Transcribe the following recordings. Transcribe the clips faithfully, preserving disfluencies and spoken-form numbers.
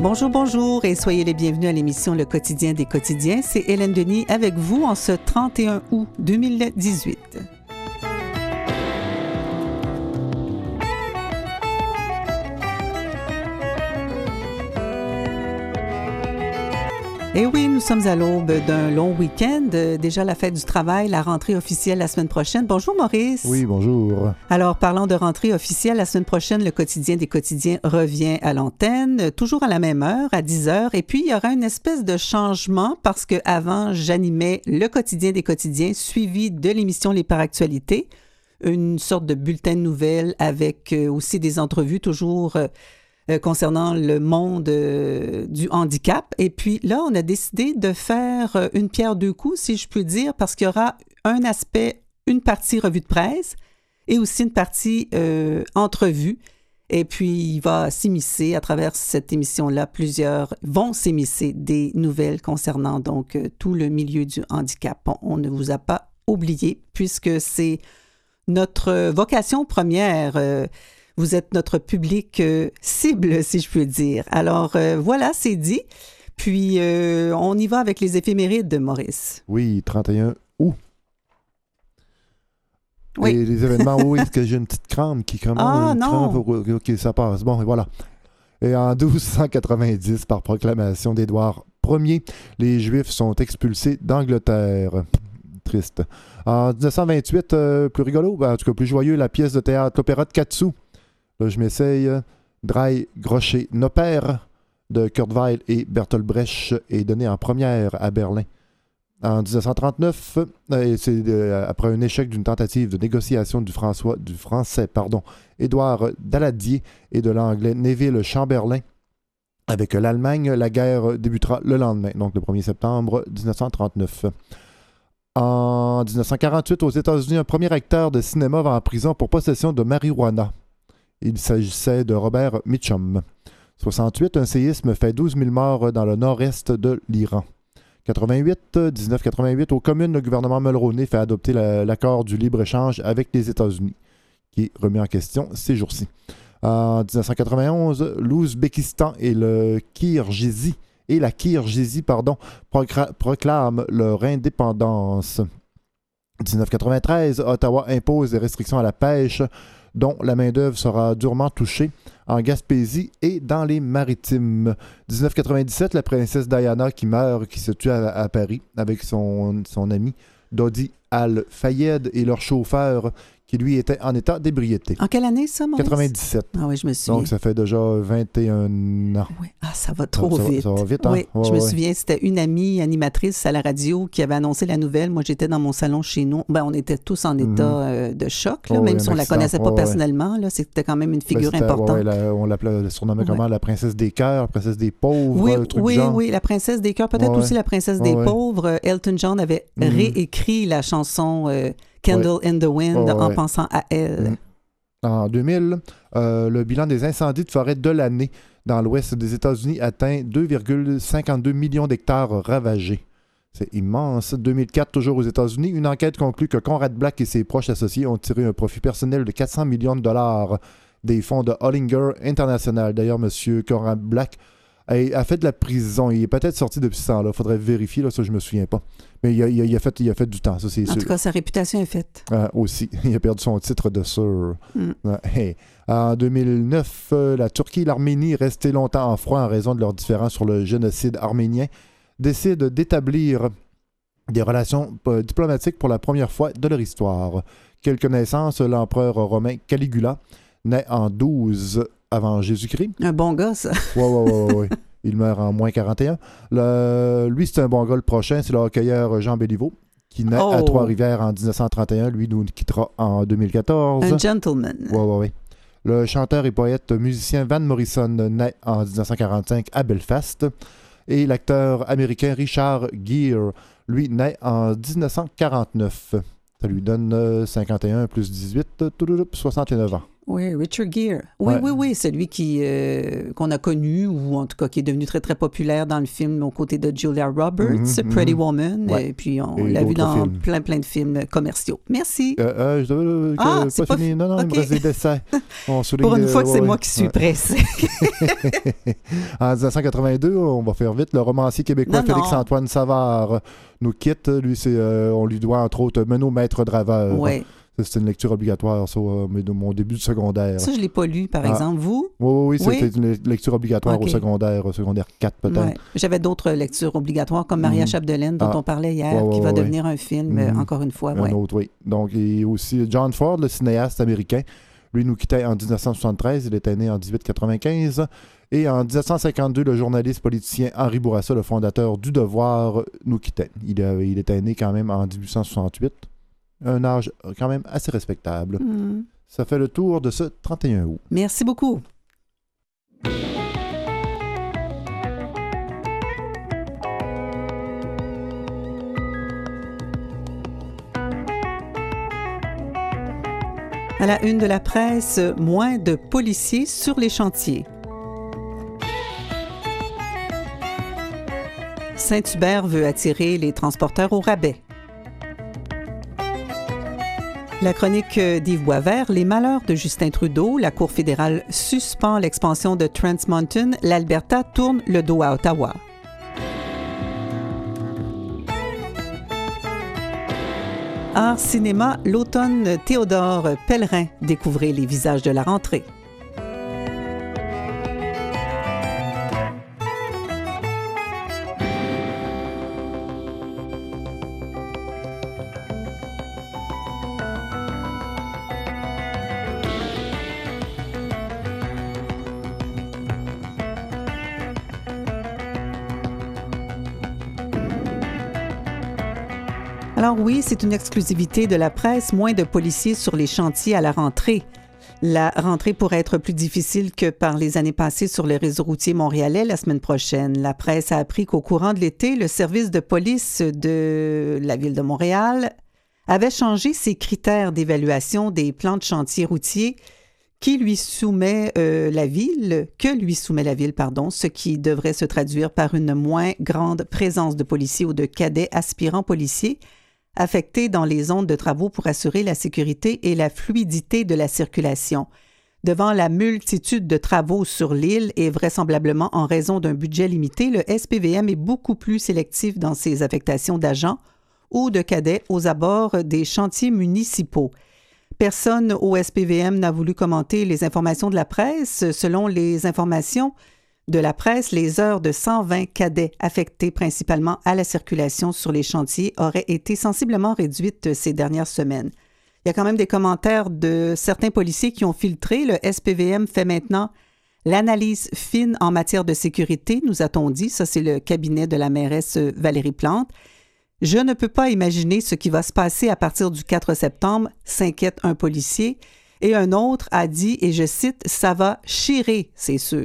Bonjour, bonjour et soyez les bienvenus à l'émission Le Quotidien des quotidiens. C'est Hélène Denis avec vous en ce trente et un août deux mille dix-huit. Et oui, nous sommes à l'aube d'un long week-end. Déjà la fête du travail, la rentrée officielle la semaine prochaine. Bonjour Maurice. Oui, bonjour. Alors, parlant de rentrée officielle, la semaine prochaine, le Quotidien des quotidiens revient à l'antenne, toujours à la même heure, à dix heures. Et puis, il y aura une espèce de changement parce qu'avant, j'animais le Quotidien des quotidiens suivi de l'émission Les Par Actualités, une sorte de bulletin de nouvelles avec aussi des entrevues toujours... Euh, Euh, concernant le monde euh, du handicap. Et puis là, on a décidé de faire euh, une pierre deux coups, si je peux dire, parce qu'il y aura un aspect, une partie revue de presse et aussi une partie euh, entrevue. Et puis, il va s'immiscer à travers cette émission-là, plusieurs vont s'immiscer des nouvelles concernant donc euh, tout le milieu du handicap. On, on ne vous a pas oublié puisque c'est notre vocation première. Euh, Vous êtes notre public euh, cible, si je peux dire. Alors, euh, voilà, c'est dit. Puis, euh, on y va avec les éphémérides de Maurice. Oui, trente et un août. Oui. Et les événements, oui, parce que j'ai une petite crampe qui commence. Ah, une non! Crampe, OK, ça passe. Bon, et voilà. Et en douze cent quatre-vingt-dix, par proclamation d'Édouard Ier, les Juifs sont expulsés d'Angleterre. Triste. En dix-neuf cent vingt-huit, euh, plus rigolo, ben, en tout cas plus joyeux, la pièce de théâtre, l'opéra de Katsu. Là, je m'essaye. Drei Groschen Oper de Kurt Weill et Bertolt Brecht est donné en première à Berlin. En dix-neuf cent trente-neuf, euh, c'est euh, après un échec d'une tentative de négociation du, François, du français pardon, Édouard Daladier et de l'anglais Neville Chamberlain avec l'Allemagne, la guerre débutera le lendemain, donc le premier septembre dix-neuf cent trente-neuf. En dix-neuf cent quarante-huit, aux États-Unis, un premier acteur de cinéma va en prison pour possession de marijuana. Il s'agissait de Robert Mitchum. soixante-huit, un séisme fait douze mille morts dans le nord-est de l'Iran. quatre-vingt-huit, dix-neuf quatre-vingt-huit, aux communes, le gouvernement Mulroney fait adopter la, l'accord du libre-échange avec les États-Unis, qui est remis en question ces jours-ci. En dix-neuf cent quatre-vingt-onze, l'Ouzbékistan et le Kirghizie et la Kirghizie, pardon, procra- proclament leur indépendance. dix-neuf quatre-vingt-treize, Ottawa impose des restrictions à la pêche dont la main-d'œuvre sera durement touchée en Gaspésie et dans les maritimes. dix-neuf quatre-vingt-dix-sept, la princesse Diana qui meurt, qui se tue à, à Paris avec son, son ami Dodi Al-Fayed et leur chauffeur qui lui était en état d'ébriété. En quelle année ça, Maurice? quatre-vingt-dix-sept. Ah oui, je me souviens. Donc ça fait déjà vingt et un ans. Oui. Ah, ça va trop ça, vite. Ça, ça va vite, hein? Oui, ouais, je me ouais. souviens, c'était une amie animatrice à la radio qui avait annoncé la nouvelle. Moi, j'étais dans mon salon chez nous. Ben, on était tous en état Mm-hmm. euh, de choc, là, oh, même oui, si on ne la accident. connaissait pas oh, personnellement. Là, c'était quand même une figure ben, importante. Ouais, la, on l'appelait, surnommait ouais. comment? La princesse des cœurs, la princesse des pauvres, oui, un truc oui, du genre. oui, la princesse des cœurs, peut-être ouais. aussi la princesse oh, des ouais. pauvres. Elton John avait mm. réécrit la chanson euh, Candle ouais. in the Wind oh, en ouais. pensant à elle. Mm. En deux mille, euh, le bilan des incendies de forêt de l'année dans l'ouest des États-Unis atteint deux virgule cinquante-deux millions d'hectares ravagés. C'est immense. deux mille quatre, toujours aux États-Unis, une enquête conclut que Conrad Black et ses proches associés ont tiré un profit personnel de quatre cents millions de dollars des fonds de Hollinger International. D'ailleurs, M. Conrad Black a, a fait de la prison. Il est peut-être sorti depuis ce temps-là. Il faudrait vérifier, là, ça je ne me souviens pas. Mais il a, il, a, il, a fait, il a fait du temps, ça c'est en sûr. En tout cas, sa réputation est faite. Euh, aussi. Il a perdu son titre de Sir. Mm. Euh, hey. En deux mille neuf, euh, la Turquie et l'Arménie, restées longtemps en froid en raison de leurs différends sur le génocide arménien, décident d'établir des relations euh, diplomatiques pour la première fois de leur histoire. Quelle connaissance, l'empereur romain Caligula, né en douze avant Jésus-Christ. Un bon gars, ça. Oui, oui, oui, oui. Il meurt en moins quarante et un. Le, lui, c'est un bon gars. Le prochain, c'est le hockeyeur Jean Béliveau, qui naît oh. à Trois-Rivières en dix-neuf cent trente et un. Lui, nous quittera en deux mille quatorze. Un gentleman. Oui, oui, oui. Le chanteur et poète musicien Van Morrison naît en dix-neuf cent quarante-cinq à Belfast. Et l'acteur américain Richard Gere, lui, naît en dix-neuf cent quarante-neuf. Ça lui donne cinquante et un plus dix-huit, soixante et neuf ans. Oui, Richard Gere. Oui, Ouais. oui, oui, celui qui, euh, qu'on a connu, ou en tout cas qui est devenu très, très populaire dans le film aux côtés de Julia Roberts, Mhm, Pretty mhm. Woman, Ouais. et puis on Et l'a vu d'autres dans films. plein, plein de films commerciaux. Merci. Euh, euh, je devais, euh, que- Ah, pas c'est pas fini. fi- Non, non, il ok. me reste des dessins. On souligne Pour une le- fois que c'est ouais, moi ouais. qui suis Ouais. pressée. En dix-neuf cent quatre-vingt-deux, on va faire vite, le romancier québécois Non, Félix-Antoine Savard nous quitte. Lui, c'est, euh, on lui doit entre autres Menot Maître Draveur. Oui. Ça, c'était une lecture obligatoire, ça, euh, mais de mon début de secondaire. Ça, je ne l'ai pas lu, par Ah. exemple. Vous? Oui, oui, Oui. c'était une lecture obligatoire Ok. au secondaire, au secondaire quatre peut-être. Ouais. J'avais d'autres lectures obligatoires, comme Maria Mhm. Chapdelaine, dont Ah. on parlait hier, Ouais, ouais, qui va ouais. devenir un film, euh, Mhm. encore une fois. Un Ouais. autre, oui. Donc, et aussi John Ford, le cinéaste américain. Lui nous quittait en dix-neuf cent soixante-treize, il était né en dix-huit quatre-vingt-quinze. Et en dix-neuf cent cinquante-deux, le journaliste politicien Henri Bourassa, le fondateur du Devoir, nous quittait. Il, avait- il était né quand même en dix-huit cent soixante-huit. Un âge quand même assez respectable. Mhm. Ça fait le tour de ce trente et un août. Merci beaucoup. À la une de la presse, moins de policiers sur les chantiers. Saint-Hubert veut attirer les transporteurs au rabais. La chronique d'Yves Boisvert, les malheurs de Justin Trudeau, la Cour fédérale suspend l'expansion de Trans Mountain, l'Alberta tourne le dos à Ottawa. Art cinéma, l'automne Théodore Pellerin, découvrez les visages de la rentrée. Alors oui, c'est une exclusivité de la presse, moins de policiers sur les chantiers à la rentrée. La rentrée pourrait être plus difficile que par les années passées sur le réseau routier montréalais la semaine prochaine. La presse a appris qu'au courant de l'été, le service de police de la Ville de Montréal avait changé ses critères d'évaluation des plans de chantier routier qui lui soumet euh, la ville, que lui soumet la ville, pardon, ce qui devrait se traduire par une moins grande présence de policiers ou de cadets aspirants policiers affectés dans les zones de travaux pour assurer la sécurité et la fluidité de la circulation. Devant la multitude de travaux sur l'île et vraisemblablement en raison d'un budget limité, le S P V M est beaucoup plus sélectif dans ses affectations d'agents ou de cadets aux abords des chantiers municipaux. Personne au S P V M n'a voulu commenter les informations de la presse. Selon les informations de la presse, les heures de cent vingt cadets affectés principalement à la circulation sur les chantiers auraient été sensiblement réduites ces dernières semaines. Il y a quand même des commentaires de certains policiers qui ont filtré. Le S P V M fait maintenant l'analyse fine en matière de sécurité, nous a-t-on dit. Ça, c'est le cabinet de la mairesse Valérie Plante. Je ne peux pas imaginer ce qui va se passer à partir du quatre septembre, s'inquiète un policier. Et un autre a dit, et je cite, « Ça va chirer, c'est sûr ».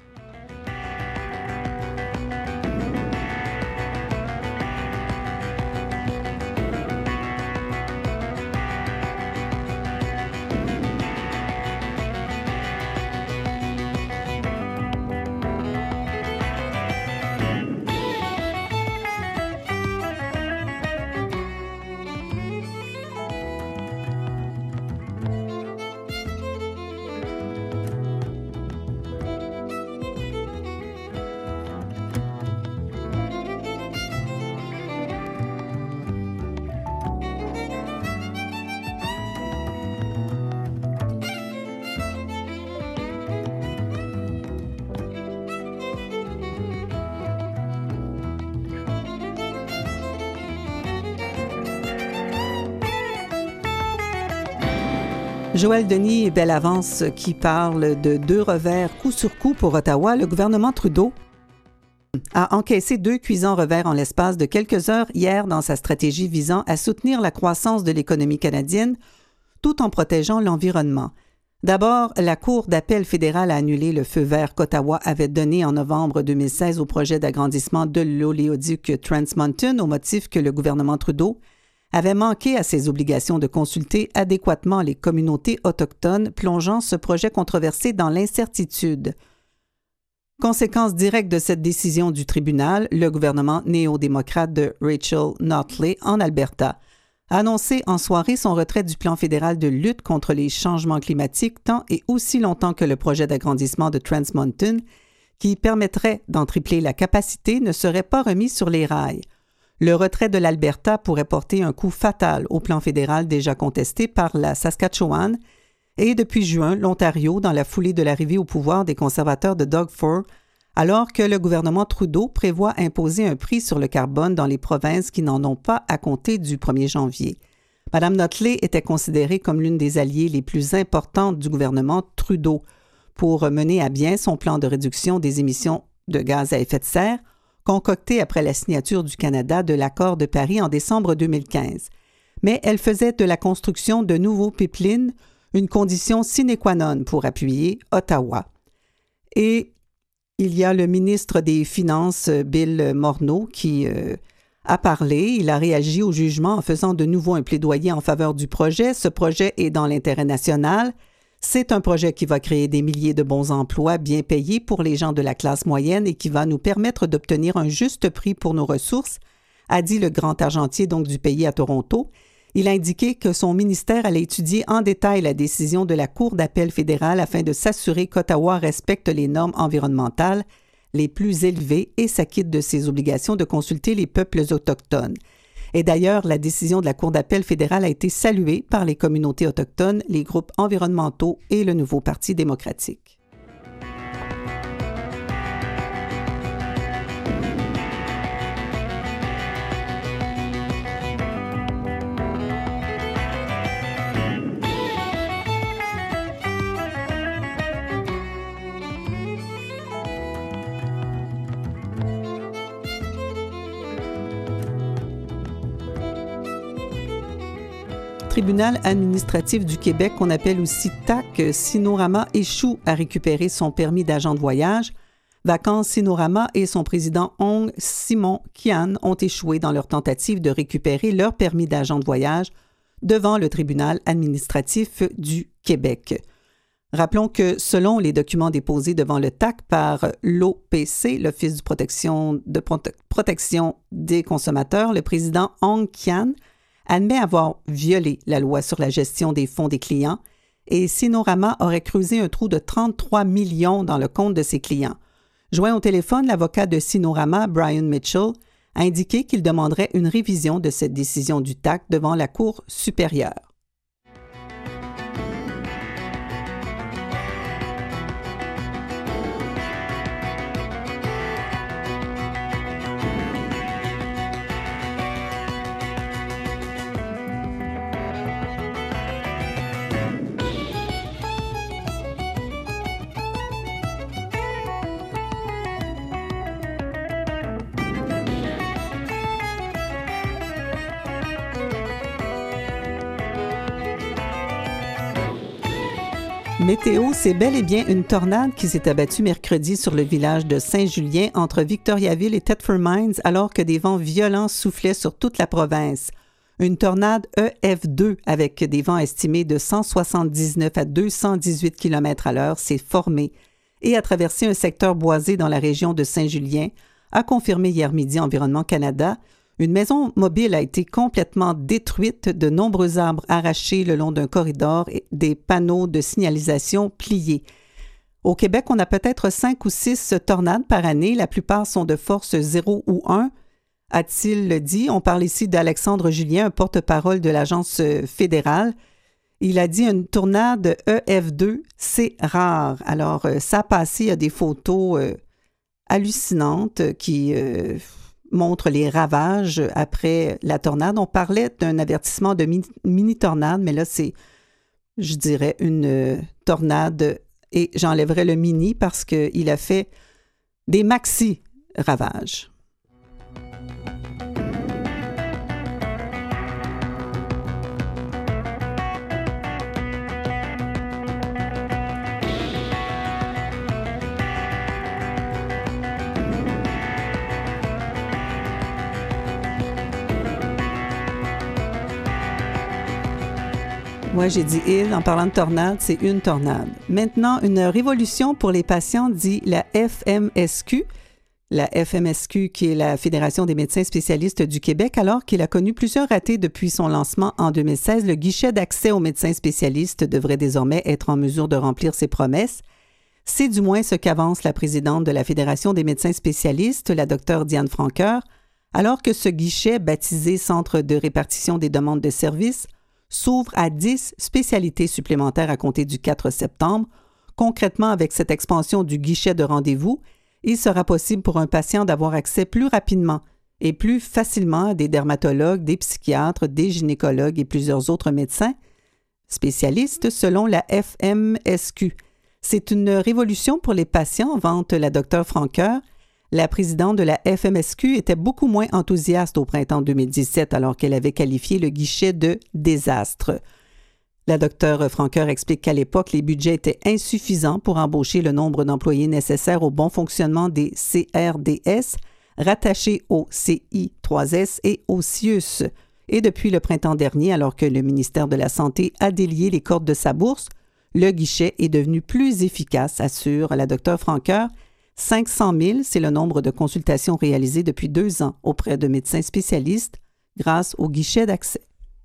Joël Denis et Bellavance qui parle de deux revers coup sur coup pour Ottawa. Le gouvernement Trudeau a encaissé deux cuisants revers en l'espace de quelques heures hier dans sa stratégie visant à soutenir la croissance de l'économie canadienne tout en protégeant l'environnement. D'abord, la Cour d'appel fédérale a annulé le feu vert qu'Ottawa avait donné en novembre deux mille seize au projet d'agrandissement de l'oléoduc Trans Mountain au motif que le gouvernement Trudeau avait manqué à ses obligations de consulter adéquatement les communautés autochtones, plongeant ce projet controversé dans l'incertitude. Conséquence directe de cette décision du tribunal, le gouvernement néo-démocrate de Rachel Notley en Alberta a annoncé en soirée son retrait du plan fédéral de lutte contre les changements climatiques tant et aussi longtemps que le projet d'agrandissement de Trans Mountain, qui permettrait d'en tripler la capacité, ne serait pas remis sur les rails. Le retrait de l'Alberta pourrait porter un coup fatal au plan fédéral déjà contesté par la Saskatchewan et depuis juin, l'Ontario, dans la foulée de l'arrivée au pouvoir des conservateurs de Doug Ford, alors que le gouvernement Trudeau prévoit imposer un prix sur le carbone dans les provinces qui n'en ont pas à compter du premier janvier. Mme Notley était considérée comme l'une des alliées les plus importantes du gouvernement Trudeau pour mener à bien son plan de réduction des émissions de gaz à effet de serre, concocté après la signature du Canada de l'accord de Paris en décembre deux mille quinze. Mais elle faisait de la construction de nouveaux pipelines une condition sine qua non pour appuyer Ottawa. Et il y a le ministre des Finances, Bill Morneau, qui euh, a parlé. Il a réagi au jugement en faisant de nouveau un plaidoyer en faveur du projet. Ce projet est dans l'intérêt national. C'est un projet qui va créer des milliers de bons emplois bien payés pour les gens de la classe moyenne et qui va nous permettre d'obtenir un juste prix pour nos ressources, a dit le grand argentier donc du pays à Toronto. Il a indiqué que son ministère allait étudier en détail la décision de la Cour d'appel fédérale afin de s'assurer qu'Ottawa respecte les normes environnementales les plus élevées et s'acquitte de ses obligations de consulter les peuples autochtones. Et d'ailleurs, la décision de la Cour d'appel fédérale a été saluée par les communautés autochtones, les groupes environnementaux et le nouveau Parti démocratique. Tribunal administratif du Québec, qu'on appelle aussi T A C, Sinorama échoue à récupérer son permis d'agent de voyage. Vacances Sinorama et son président Ong Simon Kian ont échoué dans leur tentative de récupérer leur permis d'agent de voyage devant le Tribunal administratif du Québec. Rappelons que selon les documents déposés devant le T A C par l'O P C, l'Office de protection, de prote- protection des consommateurs, le président Ong Kian admet avoir violé la loi sur la gestion des fonds des clients et Sinorama aurait creusé un trou de trente-trois millions dans le compte de ses clients. Joint au téléphone, l'avocat de Sinorama, Brian Mitchell, a indiqué qu'il demanderait une révision de cette décision du T A C devant la Cour supérieure. Météo, c'est bel et bien une tornade qui s'est abattue mercredi sur le village de Saint-Julien entre Victoriaville et Thetford Mines alors que des vents violents soufflaient sur toute la province. Une tornade E F deux avec des vents estimés de cent soixante-dix-neuf à deux cent dix-huit kilomètres à l'heure s'est formée et a traversé un secteur boisé dans la région de Saint-Julien, a confirmé hier midi Environnement Canada. Une maison mobile a été complètement détruite, de nombreux arbres arrachés le long d'un corridor et des panneaux de signalisation pliés. Au Québec, on a peut-être cinq ou six tornades par année. La plupart sont de force zéro ou un, a-t-il dit. On parle ici d'Alexandre Julien, un porte-parole de l'agence fédérale. Il a dit une tornade E F deux, c'est rare. Alors, ça a passé, il y a des photos euh, hallucinantes qui... Euh, montre les ravages après la tornade. On parlait d'un avertissement de mi- mini-tornade, mais là, c'est, je dirais, une euh, tornade et j'enlèverais le mini parce qu'il a fait des maxi-ravages. Moi, j'ai dit « il ». En parlant de tornade, c'est une tornade. Maintenant, une révolution pour les patients, dit la F M S Q. La F M S Q, qui est la Fédération des médecins spécialistes du Québec, alors qu'il a connu plusieurs ratés depuis son lancement en deux mille seize, le guichet d'accès aux médecins spécialistes devrait désormais être en mesure de remplir ses promesses. C'est du moins ce qu'avance la présidente de la Fédération des médecins spécialistes, la docteure Diane Franqueur, alors que ce guichet, baptisé Centre de répartition des demandes de services, s'ouvre à dix spécialités supplémentaires à compter du quatre septembre. Concrètement, avec cette expansion du guichet de rendez-vous, il sera possible pour un patient d'avoir accès plus rapidement et plus facilement à des dermatologues, des psychiatres, des gynécologues et plusieurs autres médecins spécialistes selon la F M S Q. C'est une révolution pour les patients, vante la docteure Franqueur. La présidente de la F M S Q était beaucoup moins enthousiaste au printemps deux mille dix-sept alors qu'elle avait qualifié le guichet de « désastre ». La docteure Franqueur explique qu'à l'époque, les budgets étaient insuffisants pour embaucher le nombre d'employés nécessaires au bon fonctionnement des C R D S, rattachés au C I trois S et au C I U S. Et depuis le printemps dernier, alors que le ministère de la Santé a délié les cordes de sa bourse, le guichet est devenu plus efficace, assure la docteure Franqueur. cinq cent mille, c'est le nombre de consultations réalisées depuis deux ans auprès de médecins spécialistes grâce au guichet d'accès.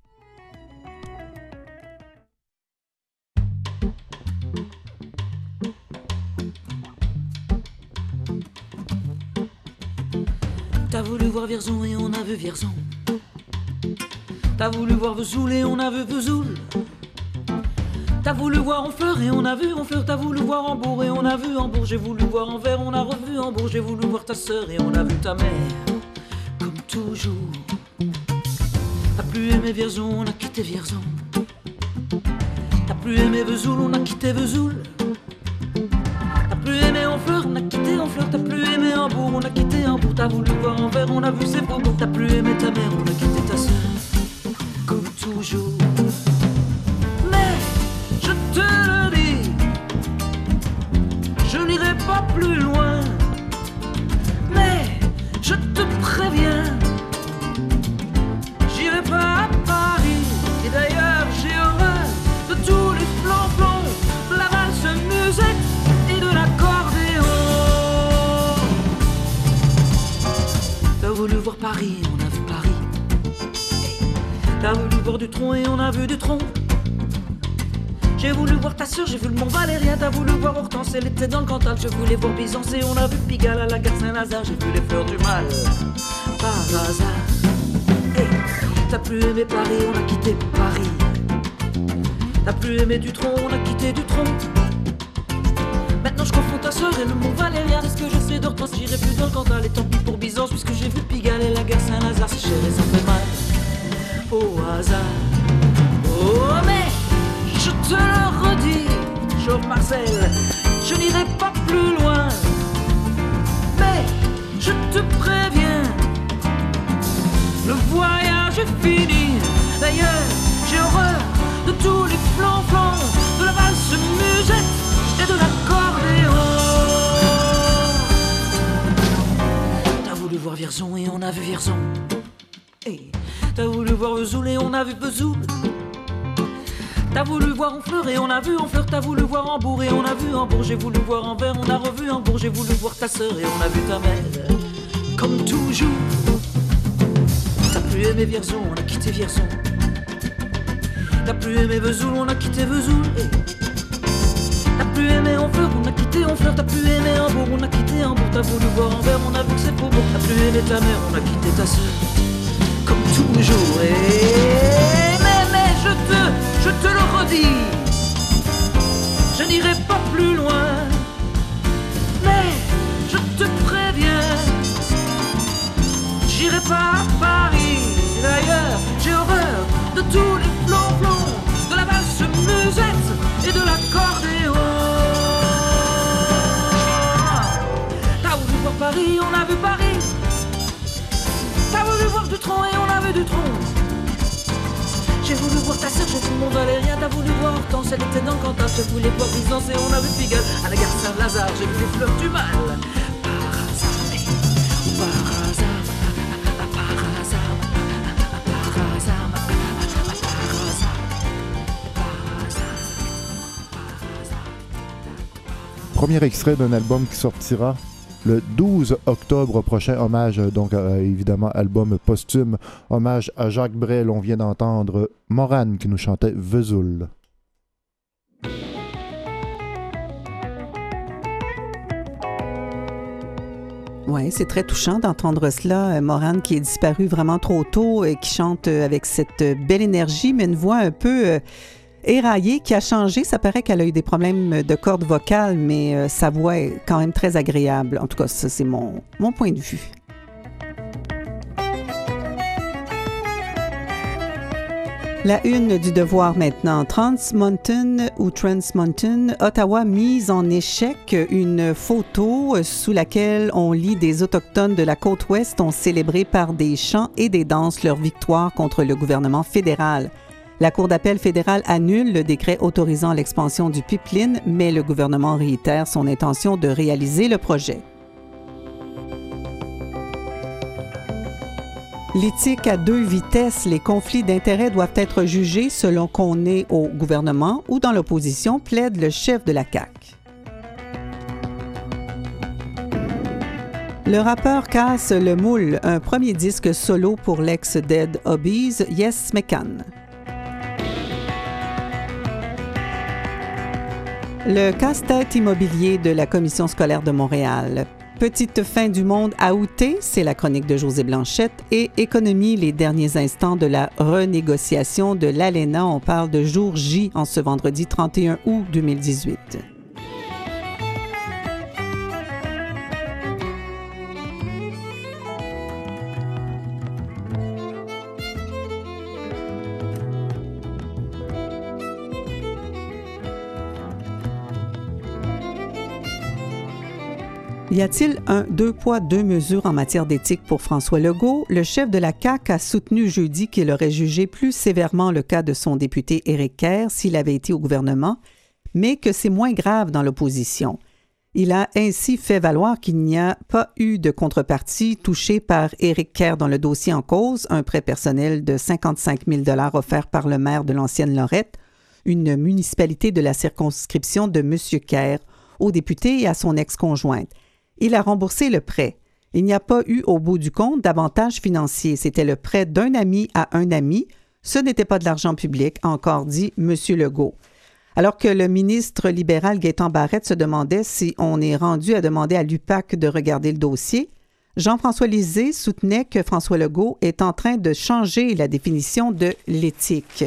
T'as voulu voir Vierzon et on a vu Vierzon. T'as voulu voir Vesoul et on a vu Vesoul. T'as voulu voir Honfleur et on a vu Honfleur. T'as voulu voir Hambourg et on a vu Hambourg. J'ai voulu voir Anvers, on a revu Hambourg. J'ai voulu voir ta sœur et on a vu ta mère. Comme toujours. T'as plus aimé Vierzon, on a quitté Vierzon. T'as plus aimé Vesoul, on a quitté Vesoul. T'as plus aimé Honfleur, on a quitté Honfleur. T'as plus aimé Hambourg, on a quitté Hambourg. T'as voulu voir Anvers, on a vu ses faubourgs. T'as plus aimé ta mère, on a quitté ta sœur. Comme toujours. Je te le dis, je n'irai pas plus loin, mais je te préviens, j'irai pas à Paris, et d'ailleurs j'ai horreur de tous les flancs-flancs, de la valse musette et de l'accordéon. T'as voulu voir Paris, on a vu Paris. T'as voulu voir Dutronc et on a vu Dutronc. J'ai voulu voir ta sœur, j'ai vu le Mont Valérien. T'as voulu voir Hortense, elle était dans le Cantal. Je voulais voir Byzance et on a vu Pigalle à la gare Saint-Lazare. J'ai vu les fleurs du mal, par hasard. Hey, t'as plus aimé Paris, on a quitté Paris. T'as plus aimé Dutronc, on a quitté Dutronc. Maintenant je confonds ta sœur et le Mont Valérien. Est-ce que je sais d'Hortense, j'irai plus dans le Cantal. Et tant pis pour Byzance, puisque j'ai vu Pigalle et la gare Saint-Lazare. C'est cher et ça fait mal, au hasard. Oh mais je te le redis, Chauve Marcel, je n'irai pas plus loin. Mais je te préviens, le voyage est fini. D'ailleurs, j'ai horreur de tous les flancs-flancs, de la valse musette et de l'accordéon. T'as voulu voir Vierzon et on a vu Vierzon. Hey, t'as voulu voir Vesoul et on a vu Vesoul. T'as voulu voir Honfleur et on a vu Honfleur. T'as voulu voir Hambourg et on a vu Hambourg. J'ai voulu voir Anvers, on a revu Hambourg. J'ai voulu voir ta sœur et on a vu ta mère. Comme toujours. T'as plus aimé Vierzon, on a quitté Vierzon. T'as plus aimé Vesoul, on a quitté Vesoul. T'as plus aimé Honfleur, on a quitté Honfleur. T'as plus aimé Hambourg, on a quitté Hambourg. T'as voulu voir Anvers, on a vu que c'est faux. T'as plus aimé ta mère, on a quitté ta sœur. Comme toujours. Et mais, mais je te, je te le redis, je n'irai pas plus loin. Mais je te préviens, j'irai pas à Paris. Et d'ailleurs, j'ai horreur de tous les flancs-flancs, de la valse musette et de l'accordéon. T'as voulu voir Paris, on a vu Paris. T'as voulu voir Dutronc et on a vu Dutronc. J'ai voulu voir ta sœur, j'ai vu le Mont Valérien. T'as voulu voir Hortense, elle était dans le Cantal. Je voulais voir Byzance et on a vu Pigalle à la gare Saint-Lazare. J'ai vu les fleurs du mal, par hasard, hey, par hasard, par hasard, par hasard, par hasard, par premier extrait d'un album qui sortira le douze octobre prochain. Hommage, donc, euh, évidemment, album posthume. Hommage à Jacques Brel. On vient d'entendre Morane qui nous chantait Vesoul. Oui, c'est très touchant d'entendre cela. Morane qui est disparue vraiment trop tôt et qui chante avec cette belle énergie, mais une voix un peu euh, éraillée, qui a changé. Ça paraît qu'elle a eu des problèmes de cordes vocales, mais euh, sa voix est quand même très agréable. En tout cas, ça, c'est mon, mon point de vue. La une du Devoir maintenant. Trans Mountain ou Trans Mountain, Ottawa mise en échec. Une photo sous laquelle on lit des Autochtones de la côte ouest ont célébré par des chants et des danses leur victoire contre le gouvernement fédéral. La Cour d'appel fédérale annule le décret autorisant l'expansion du pipeline, mais le gouvernement réitère son intention de réaliser le projet. L'éthique à deux vitesses, les conflits d'intérêts doivent être jugés selon qu'on est au gouvernement ou dans l'opposition, plaide le chef de la C A Q. Le rappeur casse le moule, un premier disque solo pour l'ex-Dead Hobbies, Yes Mekan. Le casse-tête immobilier de la Commission scolaire de Montréal. Petite fin du monde à outer, c'est la chronique de Josée Blanchette, et économie, les derniers instants de la renégociation de l'A L E N A. On parle de jour J en ce vendredi trente et un août deux mille dix-huit. Y a-t-il un deux poids, deux mesures en matière d'éthique pour François Legault? Le chef de la C A Q a soutenu jeudi qu'il aurait jugé plus sévèrement le cas de son député Éric Kerr s'il avait été au gouvernement, mais que c'est moins grave dans l'opposition. Il a ainsi fait valoir qu'il n'y a pas eu de contrepartie touchée par Éric Kerr dans le dossier en cause, un prêt personnel de cinquante-cinq mille dollars offert par le maire de l'ancienne Lorette, une municipalité de la circonscription de M. Kerr, au député et à son ex-conjointe. Il a remboursé le prêt. Il n'y a pas eu, au bout du compte, d'avantage financier. C'était le prêt d'un ami à un ami. Ce n'était pas de l'argent public, a encore dit M. Legault. Alors que le ministre libéral Gaétan Barrette se demandait si on est rendu à demander à l'U P A C de regarder le dossier, Jean-François Lisée soutenait que François Legault est en train de changer la définition de l'éthique.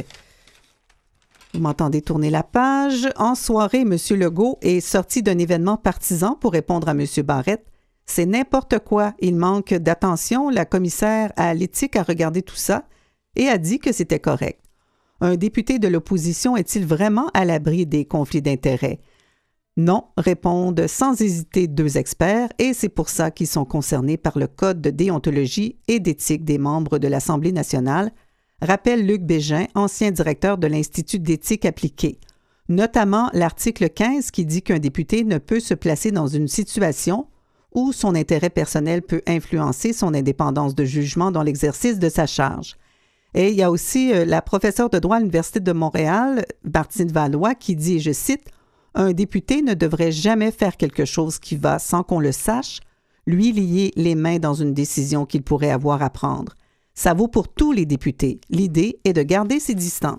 Vous m'entendez tourner la page. En soirée, M. Legault est sorti d'un événement partisan pour répondre à M. Barrette. C'est n'importe quoi. Il manque d'attention. La commissaire à l'éthique a regardé tout ça et a dit que c'était correct. Un député de l'opposition est-il vraiment à l'abri des conflits d'intérêts? Non, répondent sans hésiter deux experts, et c'est pour ça qu'ils sont concernés par le Code de déontologie et d'éthique des membres de l'Assemblée nationale, rappelle Luc Bégin, ancien directeur de l'Institut d'éthique appliquée. Notamment l'article quinze qui dit qu'un député ne peut se placer dans une situation où son intérêt personnel peut influencer son indépendance de jugement dans l'exercice de sa charge. Et il y a aussi euh, la professeure de droit à l'Université de Montréal, Martine Valois, qui dit, je cite, « Un député ne devrait jamais faire quelque chose qui va, sans qu'on le sache, lui lier les mains dans une décision qu'il pourrait avoir à prendre. Ça vaut pour tous les députés. L'idée est de garder ses distances. »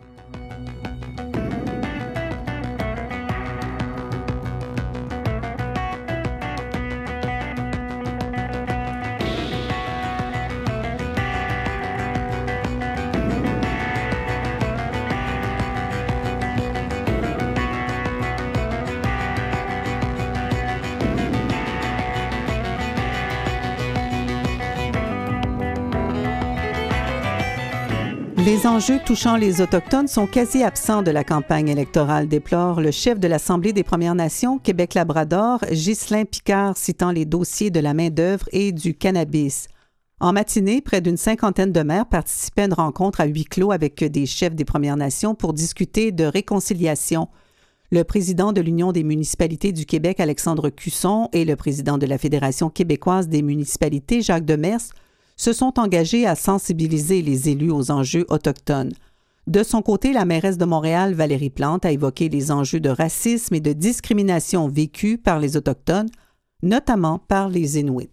Les enjeux touchant les Autochtones sont quasi absents de la campagne électorale, déplore le chef de l'Assemblée des Premières Nations, Québec-Labrador, Ghislain Picard, citant les dossiers de la main-d'œuvre et du cannabis. En matinée, près d'une cinquantaine de maires participaient à une rencontre à huis clos avec des chefs des Premières Nations pour discuter de réconciliation. Le président de l'Union des municipalités du Québec, Alexandre Cusson, et le président de la Fédération québécoise des municipalités, Jacques Demers, se sont engagés à sensibiliser les élus aux enjeux autochtones. De son côté, la mairesse de Montréal, Valérie Plante, a évoqué les enjeux de racisme et de discrimination vécus par les Autochtones, notamment par les Inuits.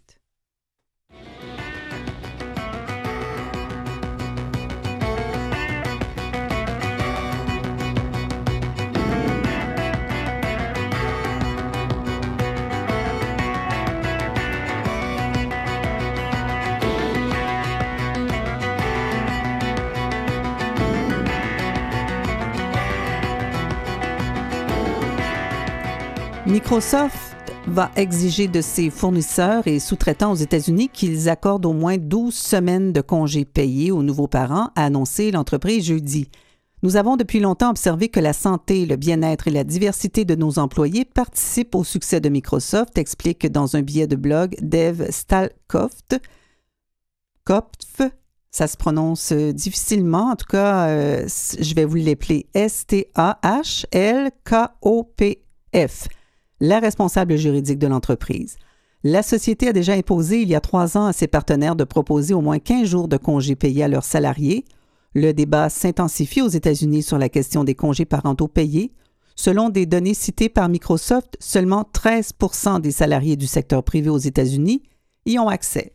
Microsoft va exiger de ses fournisseurs et sous-traitants aux États-Unis qu'ils accordent au moins douze semaines de congés payés aux nouveaux parents, a annoncé l'entreprise jeudi. Nous avons depuis longtemps observé que la santé, le bien-être et la diversité de nos employés participent au succès de Microsoft, explique dans un billet de blog Dave Stalkoft. Kopf, ça se prononce difficilement, en tout cas, euh, je vais vous l'appeler S T A H L K O P F. La responsable juridique de l'entreprise. La société a déjà imposé il y a trois ans à ses partenaires de proposer au moins quinze jours de congés payés à leurs salariés. Le débat s'intensifie aux États-Unis sur la question des congés parentaux payés. Selon des données citées par Microsoft, seulement treize pour cent des salariés du secteur privé aux États-Unis y ont accès.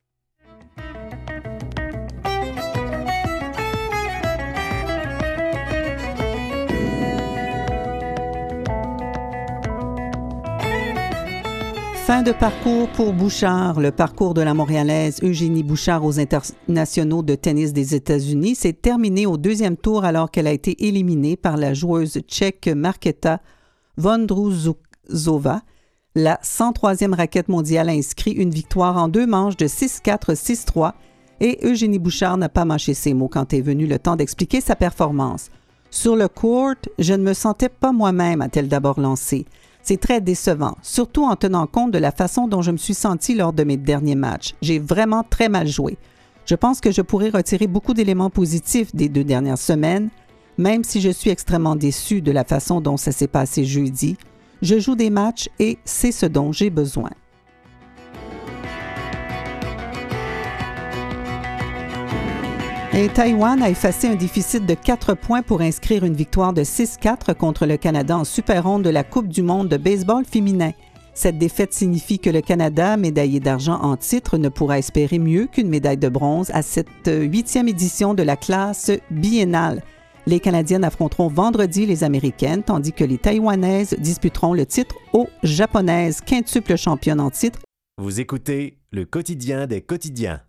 Fin de parcours pour Bouchard. Le parcours de la Montréalaise Eugénie Bouchard aux internationaux de tennis des États-Unis s'est terminé au deuxième tour alors qu'elle a été éliminée par la joueuse tchèque Markéta Vondrouzova. La cent troisième raquette mondiale a inscrit une victoire en deux manches de six quatre, six trois et Eugénie Bouchard n'a pas mâché ses mots quand est venu le temps d'expliquer sa performance. Sur le court, je ne me sentais pas moi-même, a-t-elle d'abord lancé. C'est très décevant, surtout en tenant compte de la façon dont je me suis sentie lors de mes derniers matchs. J'ai vraiment très mal joué. Je pense que je pourrais retirer beaucoup d'éléments positifs des deux dernières semaines, même si je suis extrêmement déçue de la façon dont ça s'est passé jeudi. Je joue des matchs et c'est ce dont j'ai besoin. Et Taïwan a effacé un déficit de quatre points pour inscrire une victoire de six quatre contre le Canada en Super onze de la Coupe du monde de baseball féminin. Cette défaite signifie que le Canada, médaillé d'argent en titre, ne pourra espérer mieux qu'une médaille de bronze à cette huitième édition de la classe biennale. Les Canadiennes affronteront vendredi les Américaines, tandis que les Taïwanaises disputeront le titre aux Japonaises, quintuple championne en titre. Vous écoutez le quotidien des quotidiens.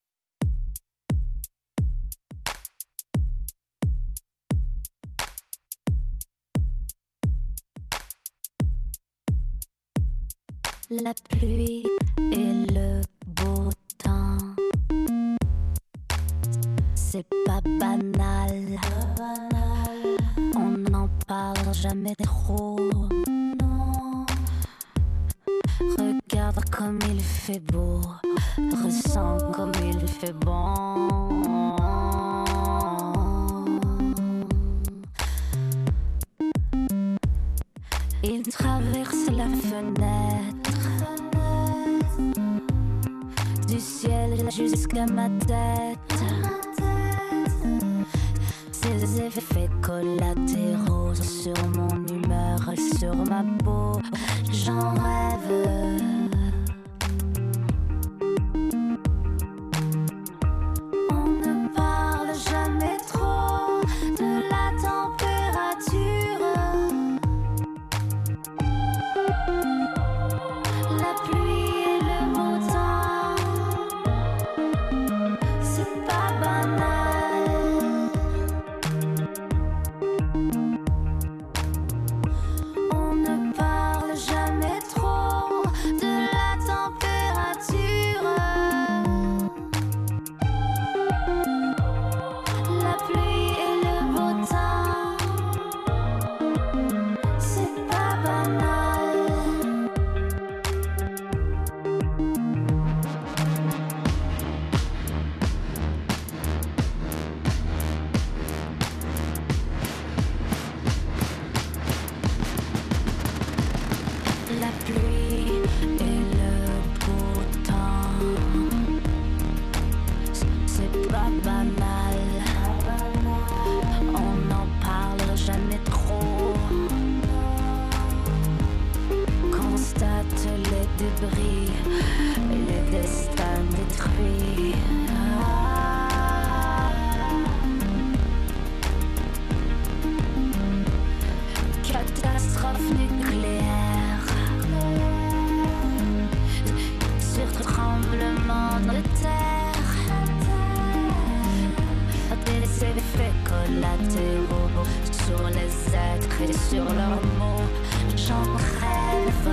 La pluie et le beau temps, c'est pas banal. On n'en parle jamais trop. Non. Regarde comme il fait beau, ressens comme il fait bon. Il traverse la fenêtre du ciel jusqu'à ma tête. Ses effets collatéraux sur mon humeur et sur ma peau, j'en rêve. On ne parle jamais trop de la température. La pluie et le beau temps, c'est pas banal. On ne parle jamais trop de pluie. Ah. Catastrophe nucléaire. Sur tremblement de terre. Des effets collatéraux sur les êtres et sur leurs mots. J'en rêve.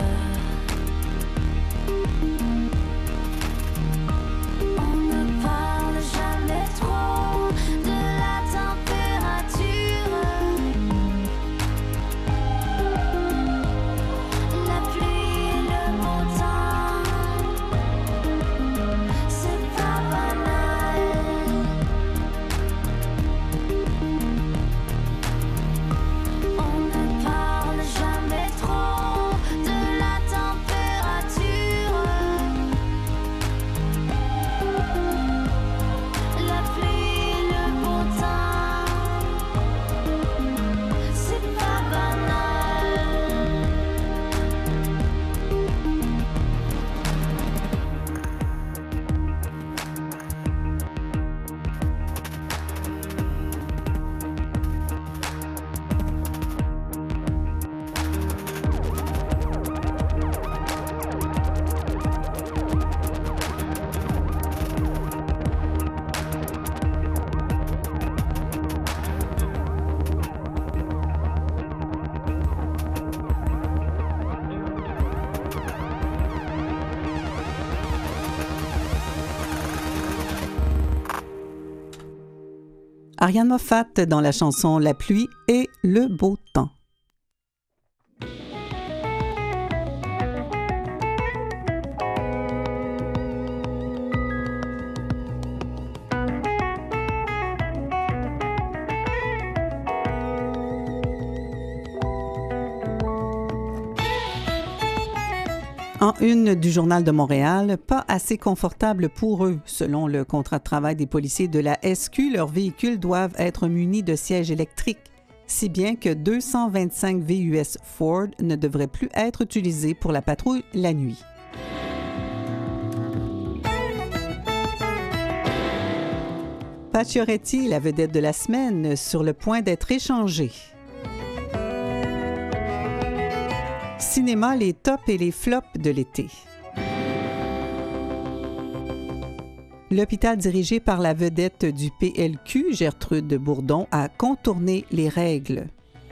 On ne parle jamais trop de la température. La pluie et le beau temps, c'est pas banal. On ne parle jamais trop de la température. La pluie et le beau temps, c'est pas banal. Ariane Moffat dans la chanson La pluie et le beau temps. En une du Journal de Montréal, pas assez confortable pour eux. Selon le contrat de travail des policiers de la S Q, leurs véhicules doivent être munis de sièges électriques, si bien que deux cent vingt-cinq V U S Ford ne devraient plus être utilisés pour la patrouille la nuit. Pacioretty, la vedette de la semaine, sur le point d'être échangée. Cinéma, les tops et les flops de l'été. L'hôpital dirigé par la vedette du P L Q, Gertrude Bourdon, a contourné les règles.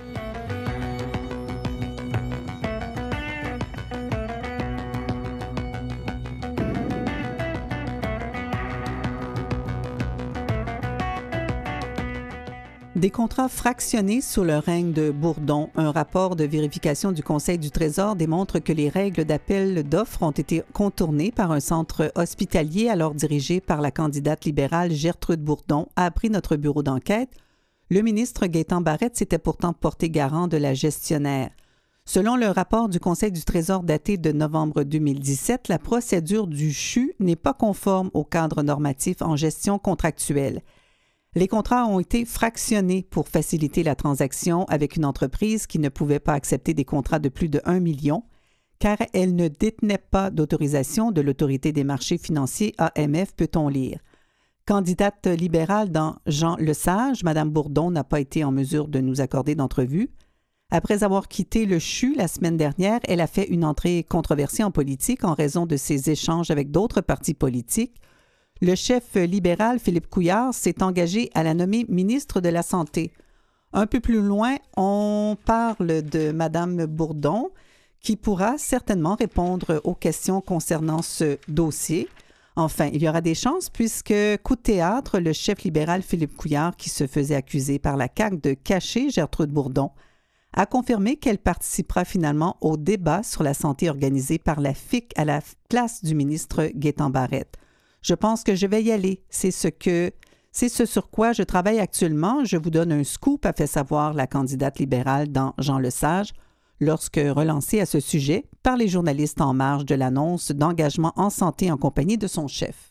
Des contrats fractionnés sous le règne de Bourdon. Un rapport de vérification du Conseil du Trésor démontre que les règles d'appel d'offres ont été contournées par un centre hospitalier alors dirigé par la candidate libérale Gertrude Bourdon, a appris notre bureau d'enquête. Le ministre Gaétan Barrette s'était pourtant porté garant de la gestionnaire. Selon le rapport du Conseil du Trésor daté de novembre deux mille dix-sept, la procédure du C H U n'est pas conforme au cadre normatif en gestion contractuelle. Les contrats ont été fractionnés pour faciliter la transaction avec une entreprise qui ne pouvait pas accepter des contrats de plus de un million, car elle ne détenait pas d'autorisation de l'Autorité des marchés financiers A M F, peut-on lire. Candidate libérale dans Jean Lesage, Mme Bourdon n'a pas été en mesure de nous accorder d'entrevue. Après avoir quitté le C H U la semaine dernière, elle a fait une entrée controversée en politique en raison de ses échanges avec d'autres partis politiques. Le chef libéral, Philippe Couillard, s'est engagé à la nommer ministre de la Santé. Un peu plus loin, on parle de Mme Bourdon, qui pourra certainement répondre aux questions concernant ce dossier. Enfin, il y aura des chances puisque, coup de théâtre, le chef libéral Philippe Couillard, qui se faisait accuser par la C A Q de cacher Gertrude Bourdon, a confirmé qu'elle participera finalement au débat sur la santé organisé par la F I C à la place du ministre Gaétan Barrette. Je pense que je vais y aller. C'est ce que, c'est ce sur quoi je travaille actuellement. Je vous donne un scoop, a fait savoir la candidate libérale dans Jean Lesage, lorsque relancée à ce sujet par les journalistes en marge de l'annonce d'engagement en santé en compagnie de son chef.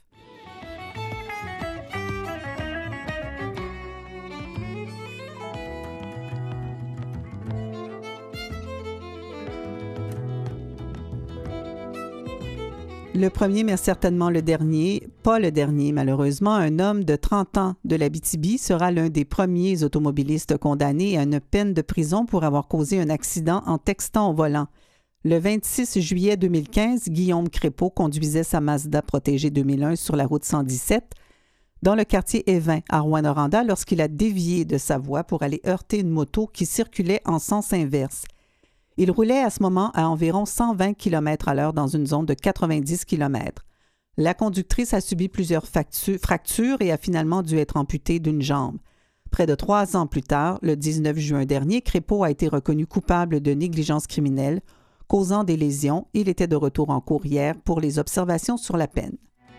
Le premier, mais certainement le dernier, pas le dernier, malheureusement. Un homme de trente ans de l'Abitibi sera l'un des premiers automobilistes condamnés à une peine de prison pour avoir causé un accident en textant au volant. Le vingt-six juillet deux mille quinze, Guillaume Crépeau conduisait sa Mazda protégée deux mille un sur la route cent dix-sept dans le quartier Évin à Rouyn-Noranda lorsqu'il a dévié de sa voie pour aller heurter une moto qui circulait en sens inverse. Il roulait à ce moment à environ cent vingt kilomètres à l'heure dans une zone de quatre-vingt-dix kilomètres. La conductrice a subi plusieurs factu- fractures et a finalement dû être amputée d'une jambe. Près de trois ans plus tard, le dix-neuf juin dernier, Crépeau a été reconnu coupable de négligence criminelle, causant des lésions. Il était de retour en cour hier pour les observations sur la peine.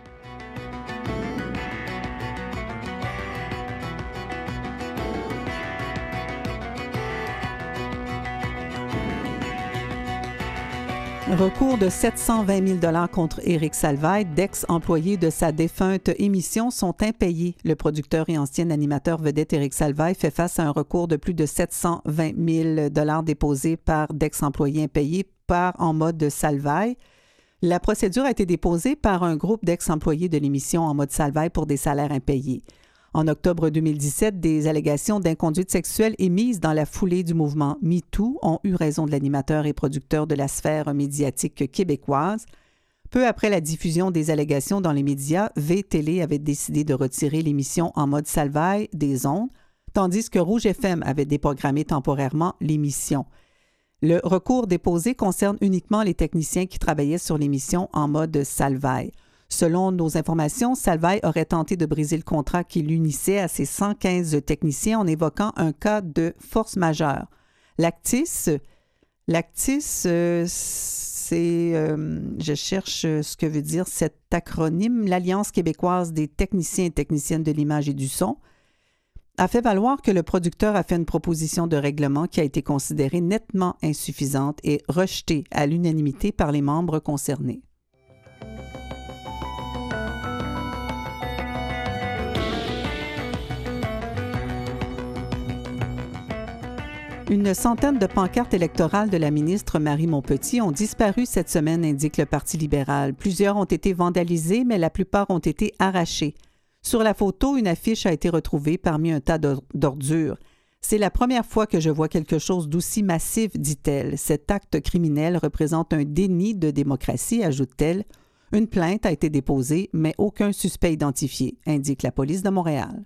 Recours de sept cent vingt mille dollars contre Éric Salvaille, d'ex-employés de sa défunte émission sont impayés. Le producteur et ancien animateur vedette Éric Salvaille fait face à un recours de plus de sept cent vingt mille dollars déposé par d'ex-employés impayés par En mode Salvaille. La procédure a été déposée par un groupe d'ex-employés de l'émission En mode Salvaille pour des salaires impayés. En octobre deux mille dix-sept, des allégations d'inconduite sexuelle émises dans la foulée du mouvement MeToo ont eu raison de l'animateur et producteur de la sphère médiatique québécoise. Peu après la diffusion des allégations dans les médias, V-Télé avait décidé de retirer l'émission En mode Salvaille des ondes, tandis que Rouge F M avait déprogrammé temporairement l'émission. Le recours déposé concerne uniquement les techniciens qui travaillaient sur l'émission En mode Salvaille. Selon nos informations, Salvaille aurait tenté de briser le contrat qui l'unissait à ses cent quinze techniciens en évoquant un cas de force majeure. L'Actis, l'Actis, euh, c'est, euh, je cherche ce que veut dire cet acronyme, l'Alliance québécoise des techniciens et techniciennes de l'image et du son, a fait valoir que le producteur a fait une proposition de règlement qui a été considérée nettement insuffisante et rejetée à l'unanimité par les membres concernés. Une centaine de pancartes électorales de la ministre Marie Montpetit ont disparu cette semaine, indique le Parti libéral. Plusieurs ont été vandalisées, mais la plupart ont été arrachées. Sur la photo, une affiche a été retrouvée parmi un tas d'ordures. C'est la première fois que je vois quelque chose d'aussi massif, dit-elle. Cet acte criminel représente un déni de démocratie, ajoute-t-elle. Une plainte a été déposée, mais aucun suspect identifié, indique la police de Montréal.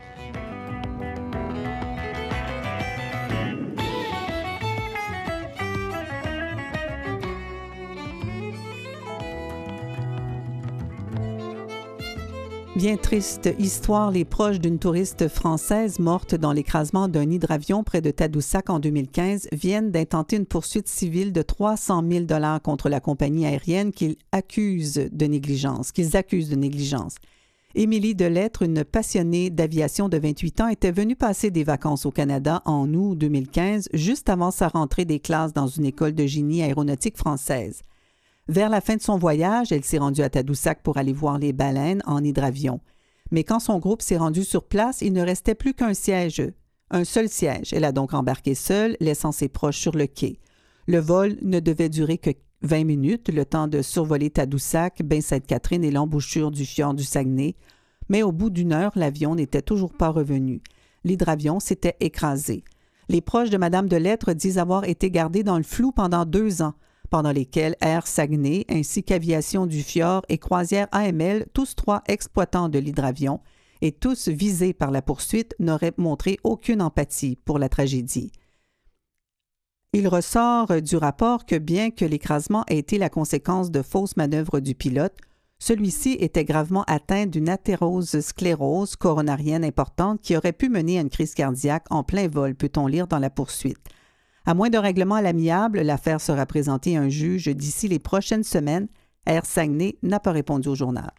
Bien triste histoire, les proches d'une touriste française morte dans l'écrasement d'un hydravion près de Tadoussac en deux mille quinze viennent d'intenter une poursuite civile de trois cent mille dollars contre la compagnie aérienne qu'ils accusent de négligence, qu'ils accusent de négligence. Émilie Delettre, une passionnée d'aviation de vingt-huit ans, était venue passer des vacances au Canada en août deux mille quinze, juste avant sa rentrée des classes dans une école de génie aéronautique française. Vers la fin de son voyage, elle s'est rendue à Tadoussac pour aller voir les baleines en hydravion. Mais quand son groupe s'est rendu sur place, il ne restait plus qu'un siège, un seul siège. Elle a donc embarqué seule, laissant ses proches sur le quai. Le vol ne devait durer que vingt minutes, le temps de survoler Tadoussac, Baie-Sainte-Catherine et l'embouchure du fjord du Saguenay. Mais au bout d'une heure, l'avion n'était toujours pas revenu. L'hydravion s'était écrasé. Les proches de Mme Delettre disent avoir été gardés dans le flou pendant deux ans, pendant lesquels Air Saguenay ainsi qu'Aviation du Fjord et Croisière A M L, tous trois exploitants de l'hydravion et tous visés par la poursuite, n'auraient montré aucune empathie pour la tragédie. Il ressort du rapport que bien que l'écrasement ait été la conséquence de fausses manœuvres du pilote, celui-ci était gravement atteint d'une athérosclérose coronarienne importante qui aurait pu mener à une crise cardiaque en plein vol, peut-on lire dans la poursuite. À moins de règlement à l'amiable, l'affaire sera présentée à un juge d'ici les prochaines semaines. Air Saguenay n'a pas répondu au journal.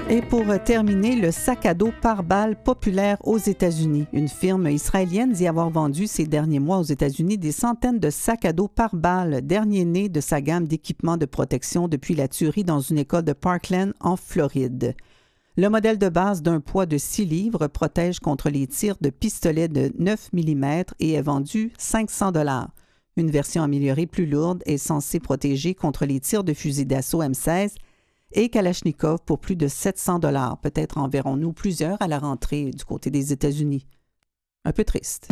Et pour terminer, le sac à dos par balle populaire aux États-Unis. Une firme israélienne dit avoir vendu ces derniers mois aux États-Unis des centaines de sacs à dos par balle, dernier né de sa gamme d'équipements de protection depuis la tuerie dans une école de Parkland en Floride. Le modèle de base d'un poids de six livres protège contre les tirs de pistolet de neuf millimètres et est vendu cinq cents dollars. Une version améliorée plus lourde est censée protéger contre les tirs de fusil d'assaut M seize et Kalachnikov pour plus de sept cents dollars. Peut-être en verrons-nous plusieurs à la rentrée du côté des États-Unis. Un peu triste.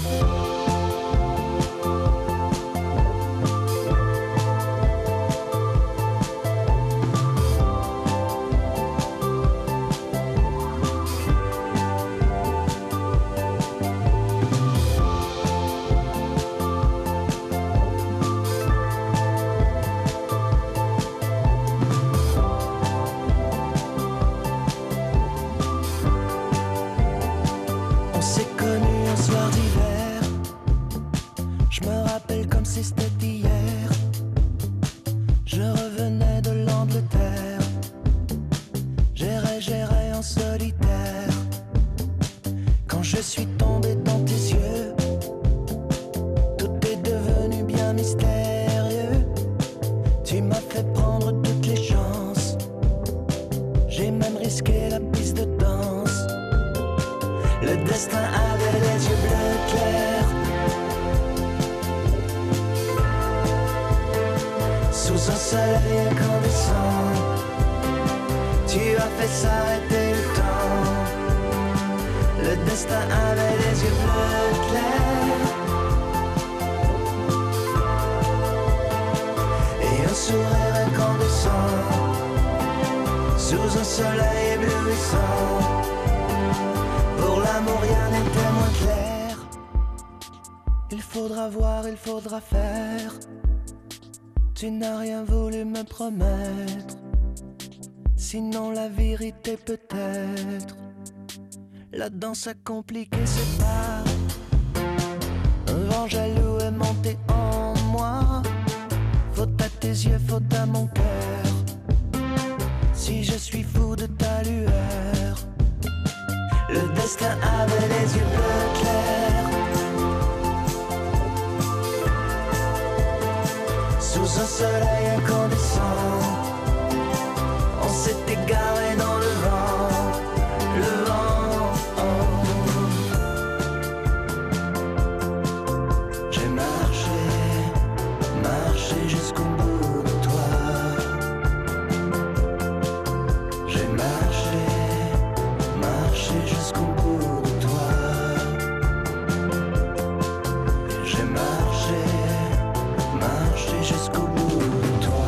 C'était hier, je revenais de l'Angleterre, j'errais, j'errais en solitaire, quand je suis tombé dans tes yeux, tout est devenu bien mystérieux, tu m'as fait prendre toutes les chances, j'ai même risqué la piste de danse, le destin avait les yeux bleus clairs. Sous un soleil incandescent, tu as fait s'arrêter le temps. Le destin avait les yeux bleus clairs et un sourire incandescent. Sous un soleil éblouissant, pour l'amour rien n'était moins clair. Il faudra voir, il faudra faire. Tu n'as rien voulu me promettre, sinon la vérité peut-être. La danse a compliqué ses pas, un vent jaloux est monté en moi. Faute à tes yeux, faute à mon cœur, si je suis fou de ta lueur. Le destin avait les yeux bleus clairs. Sous un soleil incandescent, on s'est égaré dans le vent, le vent. Oh. J'ai marché, marché jusqu'au bout de toi. J'ai marché, marché jusqu'au bout de toi. J'ai marché, marché jusqu'au bout de toi.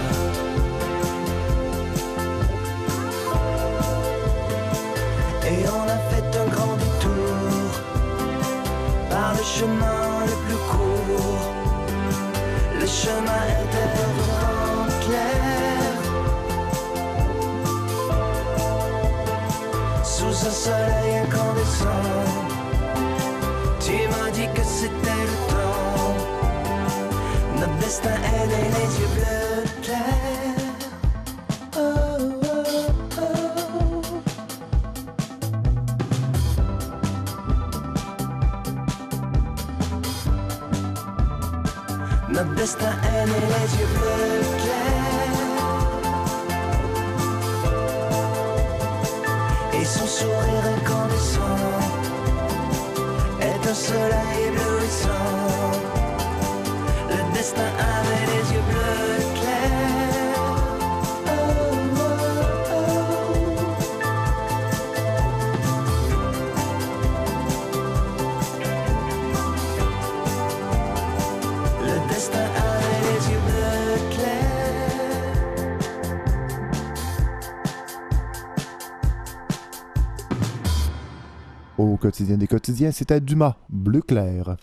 Et on a fait un grand détour par le chemin le plus court. Le chemin était pourtant clair. Sous un soleil incandescent, tu m'as dit que c'était le temps. Notre destin est né, les yeux bleus clairs. Oh, oh, oh. Notre destin est né, les yeux bleus clairs. Et son sourire incandescent est un soleil éblouissant. Le destin avait les yeux bleus clairs. Oh, oh, oh. Le destin avait les yeux bleus clairs. Au quotidien des quotidiens, c'était Dumas, bleu clair.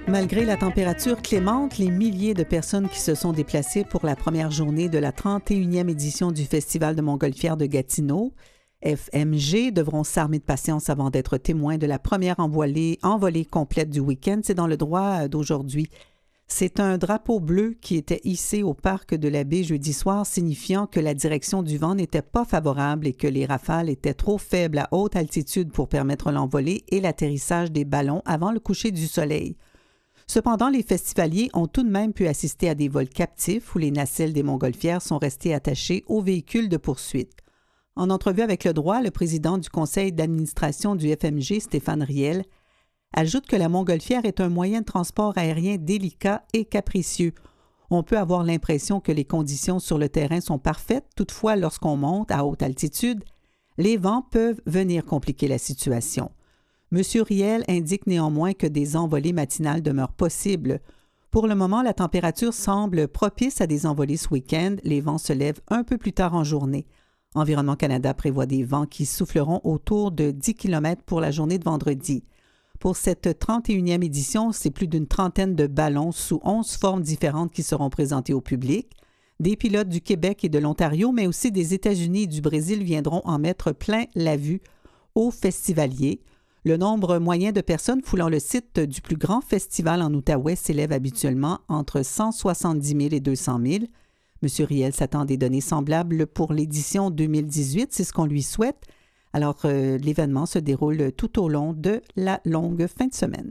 Malgré la température clémente, les milliers de personnes qui se sont déplacées pour la première journée de la trente et unième édition du Festival de Montgolfière de Gatineau, F M G, devront s'armer de patience avant d'être témoins de la première envolée, envolée complète du week-end. C'est dans le droit d'aujourd'hui. C'est un drapeau bleu qui était hissé au parc de la baie jeudi soir, signifiant que la direction du vent n'était pas favorable et que les rafales étaient trop faibles à haute altitude pour permettre l'envolée et l'atterrissage des ballons avant le coucher du soleil. Cependant, les festivaliers ont tout de même pu assister à des vols captifs où les nacelles des montgolfières sont restées attachées aux véhicules de poursuite. En entrevue avec Le Droit, le président du conseil d'administration du F M G, Stéphane Riel, ajoute que la montgolfière est un moyen de transport aérien délicat et capricieux. On peut avoir l'impression que les conditions sur le terrain sont parfaites, toutefois, lorsqu'on monte à haute altitude, les vents peuvent venir compliquer la situation. M. Riel indique néanmoins que des envolées matinales demeurent possibles. Pour le moment, la température semble propice à des envolées ce week-end. Les vents se lèvent un peu plus tard en journée. Environnement Canada prévoit des vents qui souffleront autour de dix kilomètres pour la journée de vendredi. Pour cette trente et unième édition, c'est plus d'une trentaine de ballons sous onze formes différentes qui seront présentés au public. Des pilotes du Québec et de l'Ontario, mais aussi des États-Unis et du Brésil viendront en mettre plein la vue aux festivaliers. Le nombre moyen de personnes foulant le site du plus grand festival en Outaouais s'élève habituellement entre cent soixante-dix mille et deux cent mille. M. Riel s'attend à des données semblables pour l'édition deux mille dix-huit, c'est ce qu'on lui souhaite. Alors, euh, l'événement se déroule tout au long de la longue fin de semaine.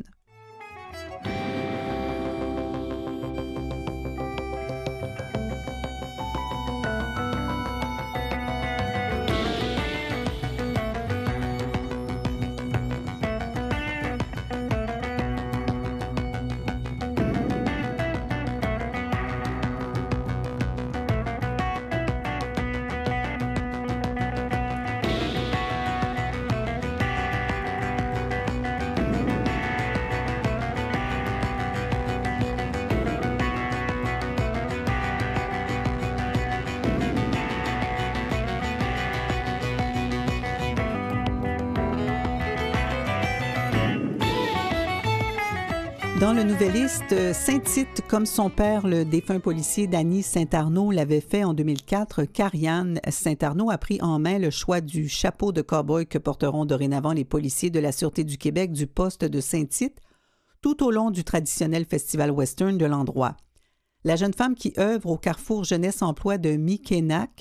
Dans le Nouvelliste, Saint-Tite, comme son père, le défunt policier Danny Saint-Arnaud, l'avait fait en deux mille quatre, Karianne Saint-Arnaud a pris en main le choix du chapeau de cow-boy que porteront dorénavant les policiers de la Sûreté du Québec du poste de Saint-Tite tout au long du traditionnel festival western de l'endroit. La jeune femme qui œuvre au Carrefour Jeunesse-Emploi de Mikinak,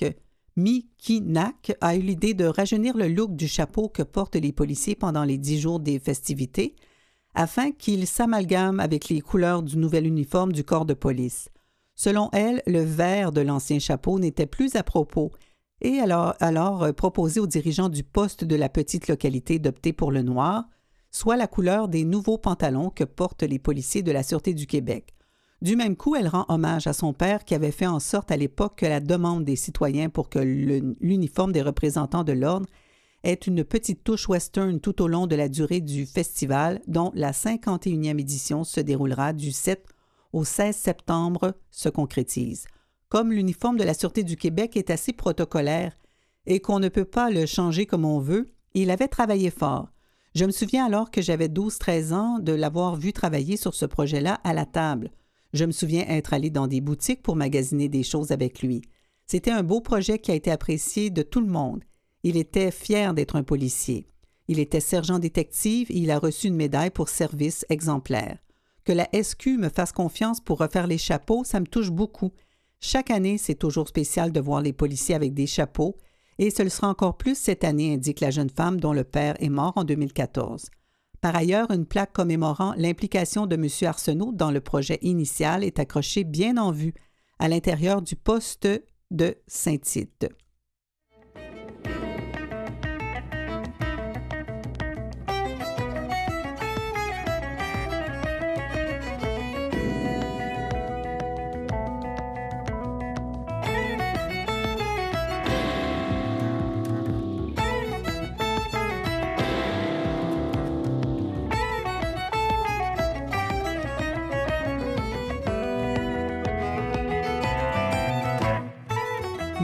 Mikinak a eu l'idée de rajeunir le look du chapeau que portent les policiers pendant les dix jours des festivités, afin qu'il s'amalgame avec les couleurs du nouvel uniforme du corps de police. Selon elle, le vert de l'ancien chapeau n'était plus à propos et alors, alors proposé aux dirigeants du poste de la petite localité d'opter pour le noir, soit la couleur des nouveaux pantalons que portent les policiers de la Sûreté du Québec. Du même coup, elle rend hommage à son père qui avait fait en sorte à l'époque que la demande des citoyens pour que le, l'uniforme des représentants de l'ordre est une petite touche western tout au long de la durée du festival, dont la cinquante et unième édition se déroulera du sept au seize septembre, se concrétise. Comme l'uniforme de la Sûreté du Québec est assez protocolaire et qu'on ne peut pas le changer comme on veut, il avait travaillé fort. Je me souviens alors que j'avais douze treize ans de l'avoir vu travailler sur ce projet-là à la table. Je me souviens être allé dans des boutiques pour magasiner des choses avec lui. C'était un beau projet qui a été apprécié de tout le monde. Il était fier d'être un policier. Il était sergent détective et il a reçu une médaille pour service exemplaire. Que la S Q me fasse confiance pour refaire les chapeaux, ça me touche beaucoup. Chaque année, c'est toujours spécial de voir les policiers avec des chapeaux et ce le sera encore plus cette année, indique la jeune femme dont le père est mort en deux mille quatorze. Par ailleurs, une plaque commémorant l'implication de M. Arsenault dans le projet initial est accrochée bien en vue à l'intérieur du poste de Saint-Tite.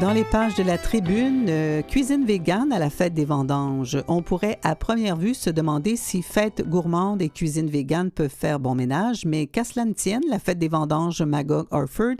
Dans les pages de la Tribune, euh, cuisine végane à la fête des vendanges. On pourrait à première vue se demander si fête gourmande et cuisine végane peuvent faire bon ménage, mais qu'à cela ne tienne, la fête des vendanges Magog Orford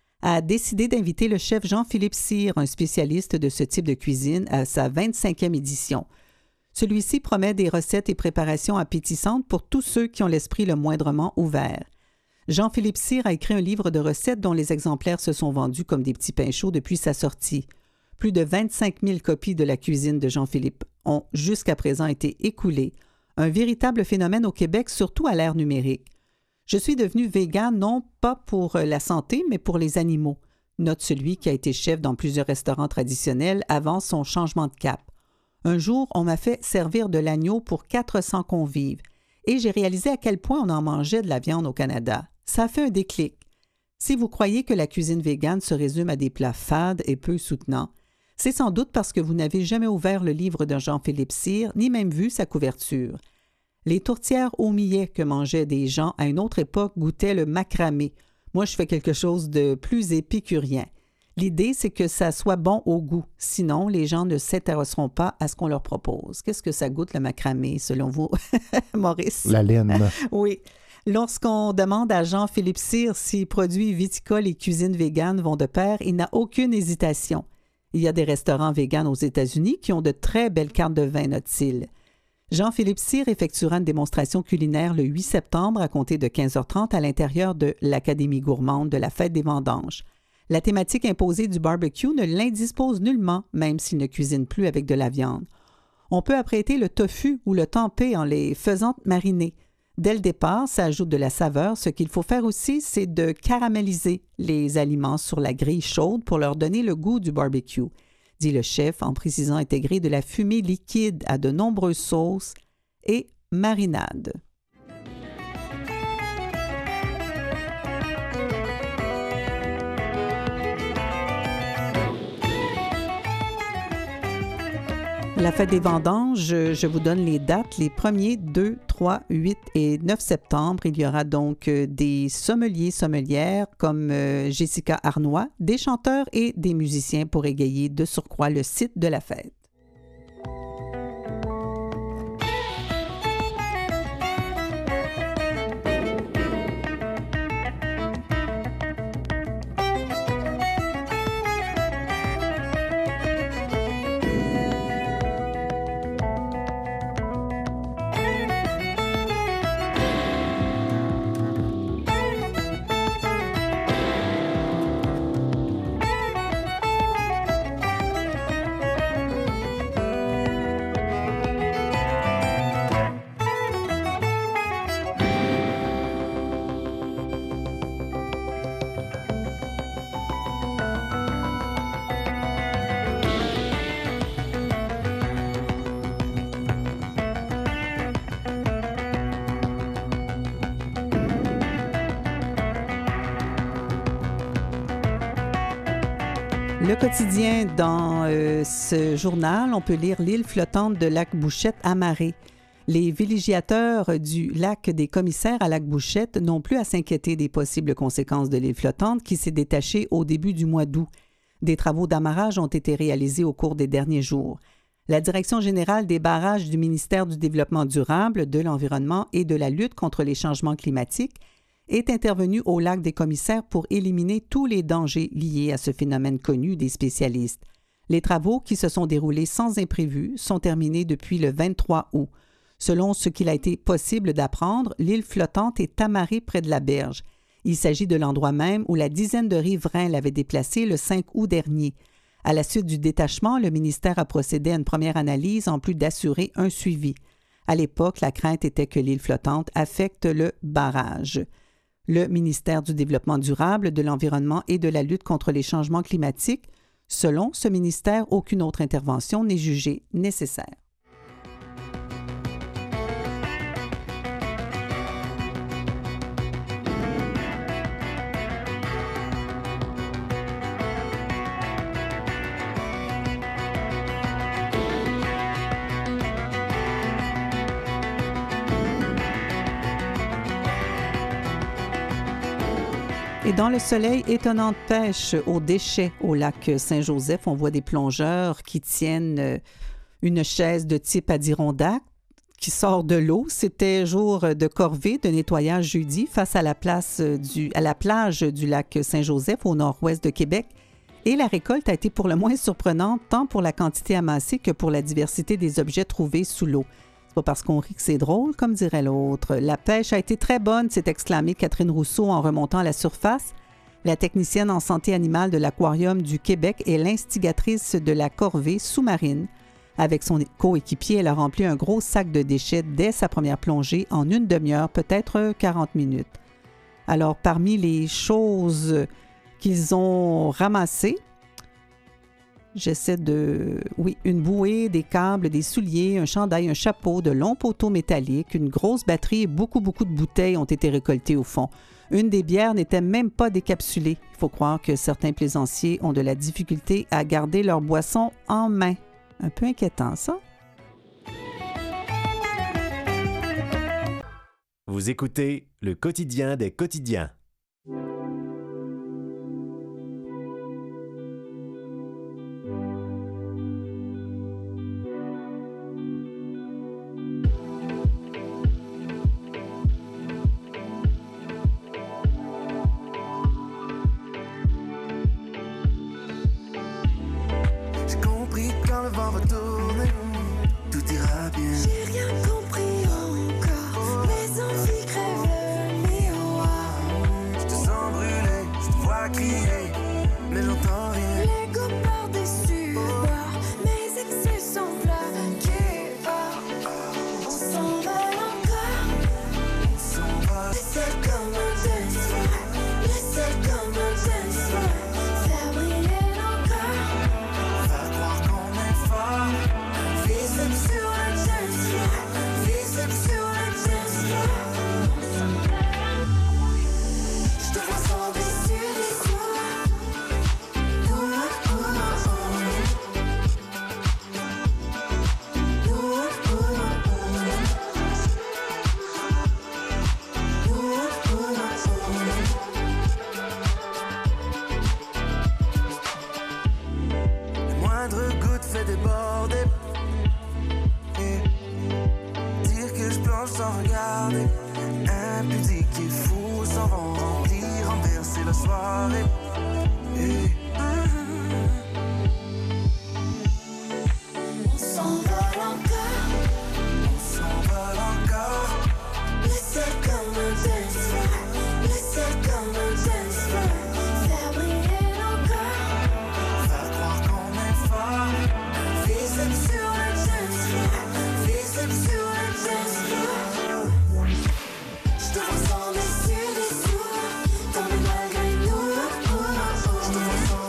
a décidé d'inviter le chef Jean-Philippe Cyr, un spécialiste de ce type de cuisine, à sa vingt-cinquième édition. Celui-ci promet des recettes et préparations appétissantes pour tous ceux qui ont l'esprit le moindrement ouvert. Jean-Philippe Cyr a écrit un livre de recettes dont les exemplaires se sont vendus comme des petits pains chauds depuis sa sortie. Plus de vingt-cinq mille copies de la cuisine de Jean-Philippe ont jusqu'à présent été écoulées. Un véritable phénomène au Québec, surtout à l'ère numérique. Je suis devenu végane non pas pour la santé, mais pour les animaux, note celui qui a été chef dans plusieurs restaurants traditionnels avant son changement de cap. Un jour, on m'a fait servir de l'agneau pour quatre cents convives et j'ai réalisé à quel point on en mangeait de la viande au Canada. Ça a fait un déclic. Si vous croyez que la cuisine végane se résume à des plats fades et peu soutenants, c'est sans doute parce que vous n'avez jamais ouvert le livre de Jean-Philippe Cyr, ni même vu sa couverture. Les tourtières au millet que mangeaient des gens à une autre époque goûtaient le macramé. Moi, je fais quelque chose de plus épicurien. L'idée, c'est que ça soit bon au goût. Sinon, les gens ne s'intéresseront pas à ce qu'on leur propose. Qu'est-ce que ça goûte, le macramé, selon vous, Maurice? La laine. Oui. Lorsqu'on demande à Jean-Philippe Cyr si produits viticoles et cuisine végane vont de pair, il n'a aucune hésitation. Il y a des restaurants véganes aux États-Unis qui ont de très belles cartes de vin, note-t-il. Jean-Philippe Cyr effectuera une démonstration culinaire le huit septembre à compter de quinze heures trente à l'intérieur de l'Académie gourmande de la fête des vendanges. La thématique imposée du barbecue ne l'indispose nullement, même s'il ne cuisine plus avec de la viande. On peut apprêter le tofu ou le tempeh en les faisant mariner. Dès le départ, ça ajoute de la saveur. Ce qu'il faut faire aussi, c'est de caraméliser les aliments sur la grille chaude pour leur donner le goût du barbecue, dit le chef en précisant intégrer de la fumée liquide à de nombreuses sauces et marinades. La fête des vendanges, je vous donne les dates, les premiers, deux, trois, huit et neuf septembre. Il y aura donc des sommeliers, sommelières comme Jessica Arnois, des chanteurs et des musiciens pour égayer de surcroît le site de la fête. Le quotidien, dans euh, ce journal, on peut lire l'île flottante de Lac-Bouchette amarrée. Les villégiateurs du lac des commissaires à Lac-Bouchette n'ont plus à s'inquiéter des possibles conséquences de l'île flottante qui s'est détachée au début du mois d'août. Des travaux d'amarrage ont été réalisés au cours des derniers jours. La Direction générale des barrages du ministère du Développement durable, de l'Environnement et de la lutte contre les changements climatiques est intervenue au lac des commissaires pour éliminer tous les dangers liés à ce phénomène connu des spécialistes. Les travaux, qui se sont déroulés sans imprévu, sont terminés depuis le vingt-trois août. Selon ce qu'il a été possible d'apprendre, l'île flottante est amarrée près de la berge. Il s'agit de l'endroit même où la dizaine de riverains l'avaient déplacée le cinq août dernier. À la suite du détachement, le ministère a procédé à une première analyse en plus d'assurer un suivi. À l'époque, la crainte était que l'île flottante affecte le barrage. Le ministère du Développement durable, de l'Environnement et de la lutte contre les changements climatiques, selon ce ministère, aucune autre intervention n'est jugée nécessaire. Et dans le soleil, étonnante pêche aux déchets au lac Saint-Joseph. On voit des plongeurs qui tiennent une chaise de type Adirondack qui sort de l'eau. C'était jour de corvée de nettoyage jeudi face à la, place du, à la plage du lac Saint-Joseph au nord-ouest de Québec. Et la récolte a été pour le moins surprenante tant pour la quantité amassée que pour la diversité des objets trouvés sous l'eau. C'est pas parce qu'on rit que c'est drôle, comme dirait l'autre. La pêche a été très bonne, s'est exclamée Catherine Rousseau en remontant à la surface. La technicienne en santé animale de l'Aquarium du Québec est l'instigatrice de la corvée sous-marine. Avec son coéquipier, elle a rempli un gros sac de déchets dès sa première plongée en une demi-heure, peut-être quarante minutes. Alors, parmi les choses qu'ils ont ramassées, j'essaie de... Oui, une bouée, des câbles, des souliers, un chandail, un chapeau, de longs poteaux métalliques, une grosse batterie et beaucoup, beaucoup de bouteilles ont été récoltées au fond. Une des bières n'était même pas décapsulée. Il faut croire que certains plaisanciers ont de la difficulté à garder leur boisson en main. Un peu inquiétant, ça. Vous écoutez Le Quotidien des quotidiens. Je te vois sans dessus dessous, dans mes malgré nous. Je te vois sans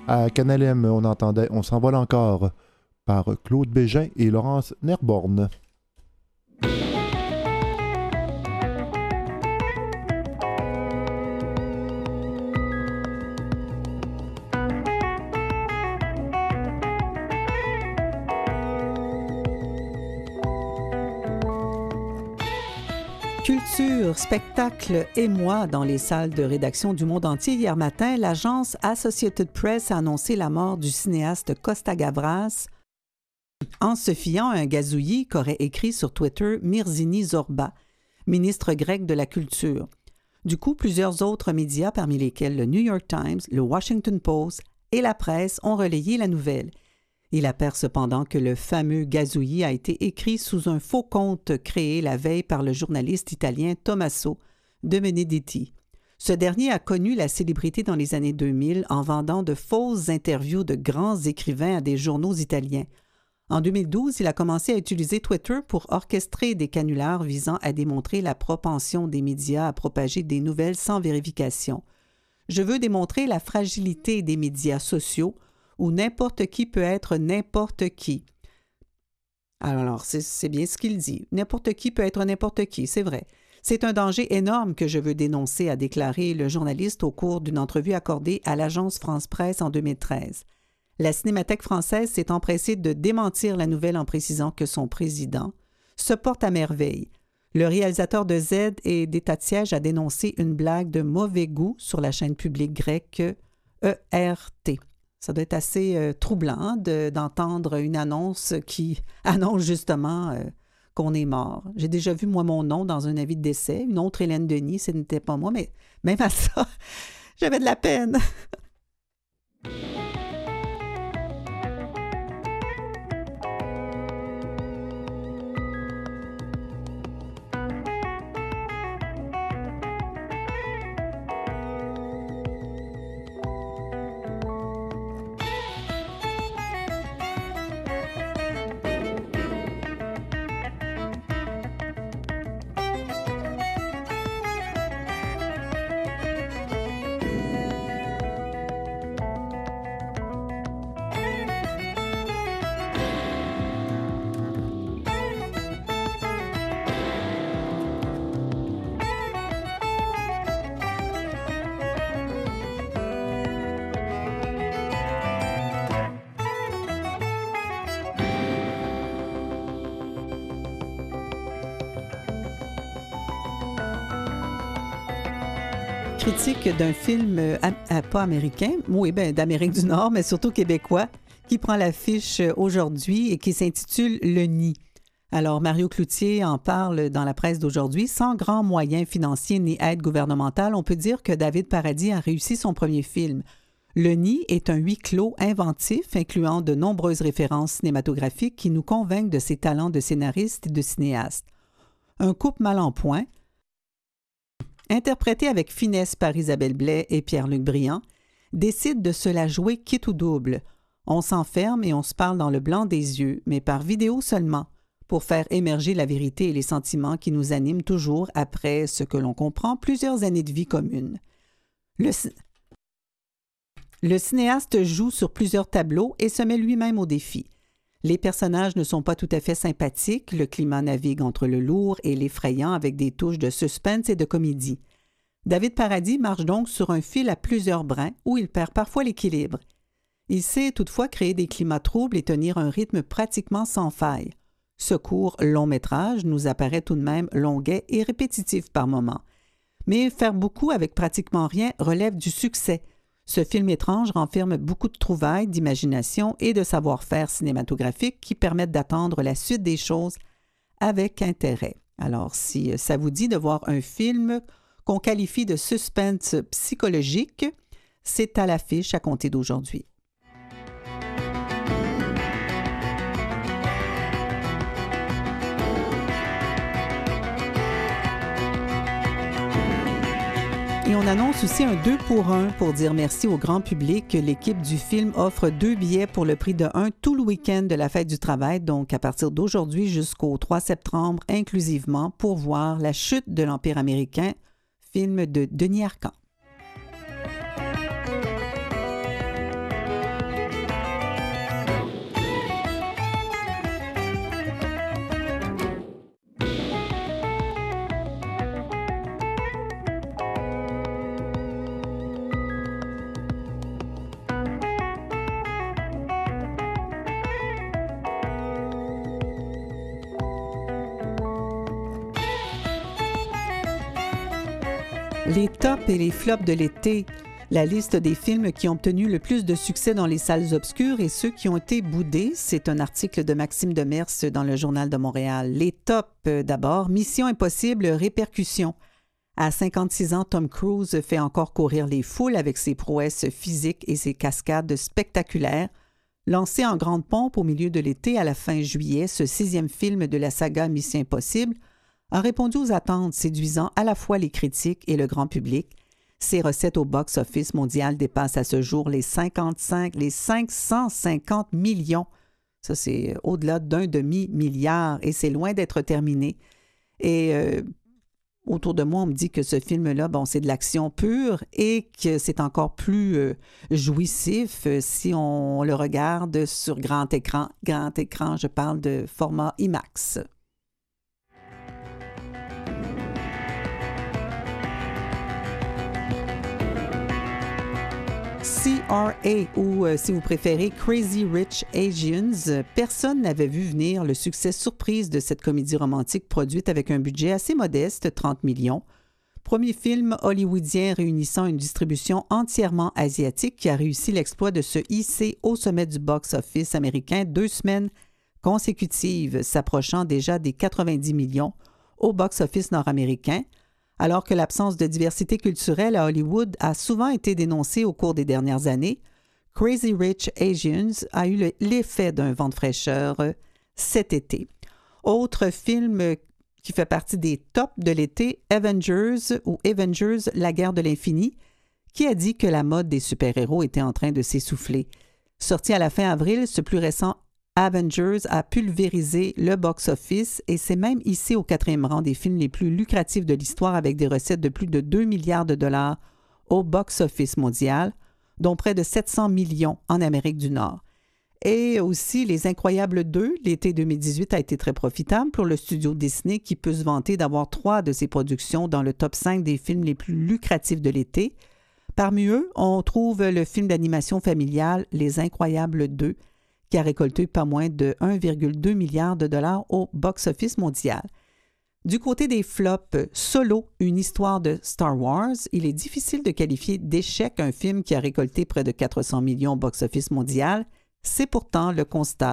À Canal M, on entendait « On s'envole encore » par Claude Bégin et Laurence Nerborn. Culture, spectacle et moi dans les salles de rédaction du monde entier. Hier matin, l'agence Associated Press a annoncé la mort du cinéaste Costa Gavras en se fiant à un gazouillis qu'aurait écrit sur Twitter Mirzini Zorba, ministre grec de la Culture. Du coup, plusieurs autres médias, parmi lesquels le New York Times, le Washington Post et la presse, ont relayé la nouvelle. Il appert cependant que le fameux gazouillis a été écrit sous un faux compte créé la veille par le journaliste italien Tommaso de Benedetti. Ce dernier a connu la célébrité dans les années deux mille en vendant de fausses interviews de grands écrivains à des journaux italiens. En deux mille douze, il a commencé à utiliser Twitter pour orchestrer des canulars visant à démontrer la propension des médias à propager des nouvelles sans vérification. « Je veux démontrer la fragilité des médias sociaux où n'importe qui peut être n'importe qui. » Alors, c'est, c'est bien ce qu'il dit. N'importe qui peut être n'importe qui, c'est vrai. C'est un danger énorme que je veux dénoncer, a déclaré le journaliste au cours d'une entrevue accordée à l'agence France-Presse en deux mille treize. La Cinémathèque française s'est empressée de démentir la nouvelle en précisant que son président se porte à merveille. Le réalisateur de Z et d'État de siège a dénoncé une blague de mauvais goût sur la chaîne publique grecque E R T. Ça doit être assez euh, troublant de, d'entendre une annonce qui annonce justement euh, qu'on est mort. J'ai déjà vu, moi, mon nom dans un avis de décès. Une autre Hélène Denis, ce n'était pas moi, mais même à ça, j'avais de la peine. Critique d'un film euh, à, pas américain, oui, ben, d'Amérique du Nord, mais surtout québécois, qui prend l'affiche aujourd'hui et qui s'intitule « Le Nid ». Alors, Mario Cloutier en parle dans la presse d'aujourd'hui. Sans grands moyens financiers ni aide gouvernementale, on peut dire que David Paradis a réussi son premier film. Le Nid est un huis clos inventif, incluant de nombreuses références cinématographiques qui nous convainquent de ses talents de scénariste et de cinéaste. Un couple mal en point, interprété avec finesse par Isabelle Blais et Pierre-Luc Briand, décide de se la jouer quitte ou double. On s'enferme et on se parle dans le blanc des yeux, mais par vidéo seulement, pour faire émerger la vérité et les sentiments qui nous animent toujours après ce que l'on comprend plusieurs années de vie commune. Le, le cinéaste joue sur plusieurs tableaux et se met lui-même au défi. Les personnages ne sont pas tout à fait sympathiques, le climat navigue entre le lourd et l'effrayant avec des touches de suspense et de comédie. David Paradis marche donc sur un fil à plusieurs brins où il perd parfois l'équilibre. Il sait toutefois créer des climats troubles et tenir un rythme pratiquement sans faille. Ce court long-métrage nous apparaît tout de même longuet et répétitif par moments. Mais faire beaucoup avec pratiquement rien relève du succès. Ce film étrange renferme beaucoup de trouvailles, d'imagination et de savoir-faire cinématographique qui permettent d'attendre la suite des choses avec intérêt. Alors, si ça vous dit de voir un film qu'on qualifie de suspense psychologique, c'est à l'affiche à compter d'aujourd'hui. Et on annonce aussi un deux pour un pour dire merci au grand public. L'équipe du film offre deux billets pour le prix de un tout le week-end de la Fête du Travail, donc à partir d'aujourd'hui jusqu'au trois septembre inclusivement, pour voir La chute de l'Empire américain, film de Denis Arcand. Les tops et les flops de l'été, la liste des films qui ont obtenu le plus de succès dans les salles obscures et ceux qui ont été boudés, c'est un article de Maxime Demers dans le Journal de Montréal. Les tops d'abord, Mission Impossible, répercussions. À cinquante-six ans, Tom Cruise fait encore courir les foules avec ses prouesses physiques et ses cascades spectaculaires. Lancé en grande pompe au milieu de l'été à la fin juillet, ce sixième film de la saga Mission Impossible a répondu aux attentes, séduisant à la fois les critiques et le grand public. Ses recettes au box-office mondial dépassent à ce jour les cinquante-cinq, les cinq cent cinquante millions. Ça, c'est au-delà d'un demi-milliard et c'est loin d'être terminé. Et euh, autour de moi, on me dit que ce film-là, bon, c'est de l'action pure et que c'est encore plus euh, jouissif euh, si on le regarde sur grand écran. Grand écran, je parle de format IMAX. C R A ou, euh, si vous préférez, Crazy Rich Asians, personne n'avait vu venir le succès surprise de cette comédie romantique produite avec un budget assez modeste, trente millions. Premier film hollywoodien réunissant une distribution entièrement asiatique qui a réussi l'exploit de se hisser au sommet du box-office américain deux semaines consécutives, s'approchant déjà des quatre-vingt-dix millions au box-office nord-américain. Alors que l'absence de diversité culturelle à Hollywood a souvent été dénoncée au cours des dernières années, Crazy Rich Asians a eu le, l'effet d'un vent de fraîcheur cet été. Autre film qui fait partie des tops de l'été, Avengers ou Avengers, la guerre de l'infini, qui a dit que la mode des super-héros était en train de s'essouffler. Sorti à la fin avril, ce plus récent Avengers a pulvérisé le box-office et s'est même hissé au quatrième rang des films les plus lucratifs de l'histoire avec des recettes de plus de deux milliards de dollars au box-office mondial, dont près de sept cents millions en Amérique du Nord. Et aussi, Les Incroyables deux, l'été deux mille dix-huit, a été très profitable pour le studio Disney qui peut se vanter d'avoir trois de ses productions dans le top cinq des films les plus lucratifs de l'été. Parmi eux, on trouve le film d'animation familiale Les Incroyables deux, qui a récolté pas moins de un virgule deux milliard de dollars au box-office mondial. Du côté des flops, Solo, une histoire de Star Wars, il est difficile de qualifier d'échec un film qui a récolté près de quatre cents millions au box-office mondial. C'est pourtant le constat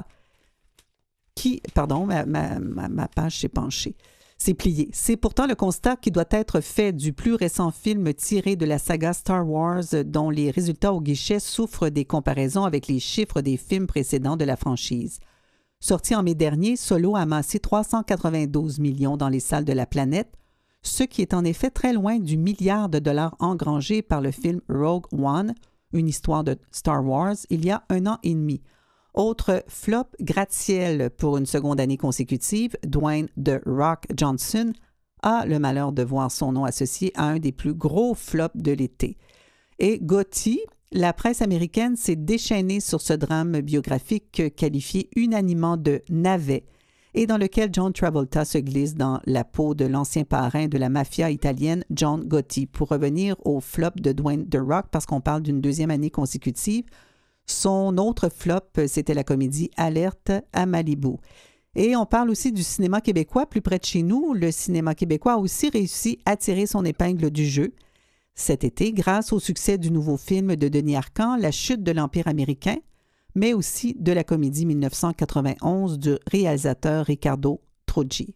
qui... Pardon, ma, ma, ma, ma page s'est penchée. C'est plié. C'est pourtant le constat qui doit être fait du plus récent film tiré de la saga Star Wars, dont les résultats au guichet souffrent des comparaisons avec les chiffres des films précédents de la franchise. Sorti en mai dernier, Solo a amassé trois cent quatre-vingt-douze millions dans les salles de la planète, ce qui est en effet très loin du milliard de dollars engrangé par le film Rogue One, une histoire de Star Wars, il y a un an et demi. Autre flop gratte-ciel pour une seconde année consécutive, Dwayne The Rock Johnson a le malheur de voir son nom associé à un des plus gros flops de l'été. Et Gotti, la presse américaine s'est déchaînée sur ce drame biographique qualifié unanimement de navet et dans lequel John Travolta se glisse dans la peau de l'ancien parrain de la mafia italienne John Gotti. Pour revenir au flop de Dwayne The Rock, parce qu'on parle d'une deuxième année consécutive, son autre flop, c'était la comédie Alerte à Malibu. Et on parle aussi du cinéma québécois plus près de chez nous. Le cinéma québécois a aussi réussi à tirer son épingle du jeu cet été grâce au succès du nouveau film de Denis Arcand, La chute de l'Empire américain, mais aussi de la comédie dix-neuf cent quatre-vingt-onze du réalisateur Riccardo Troggi.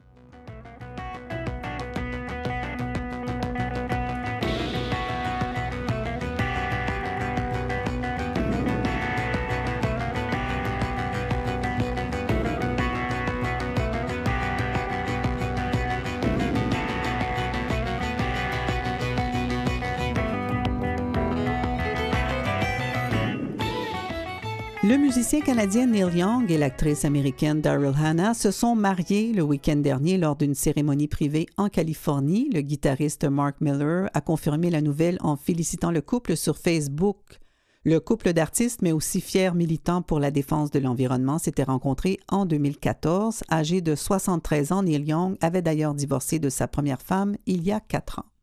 Le musicien canadien Neil Young et l'actrice américaine Daryl Hannah se sont mariés le week-end dernier lors d'une cérémonie privée en Californie. Le guitariste Mark Miller a confirmé la nouvelle en félicitant le couple sur Facebook. Le couple d'artistes, mais aussi fiers militants pour la défense de l'environnement, s'était rencontré en deux mille quatorze. Âgé de soixante-treize ans, Neil Young avait d'ailleurs divorcé de sa première femme il y a quatre ans.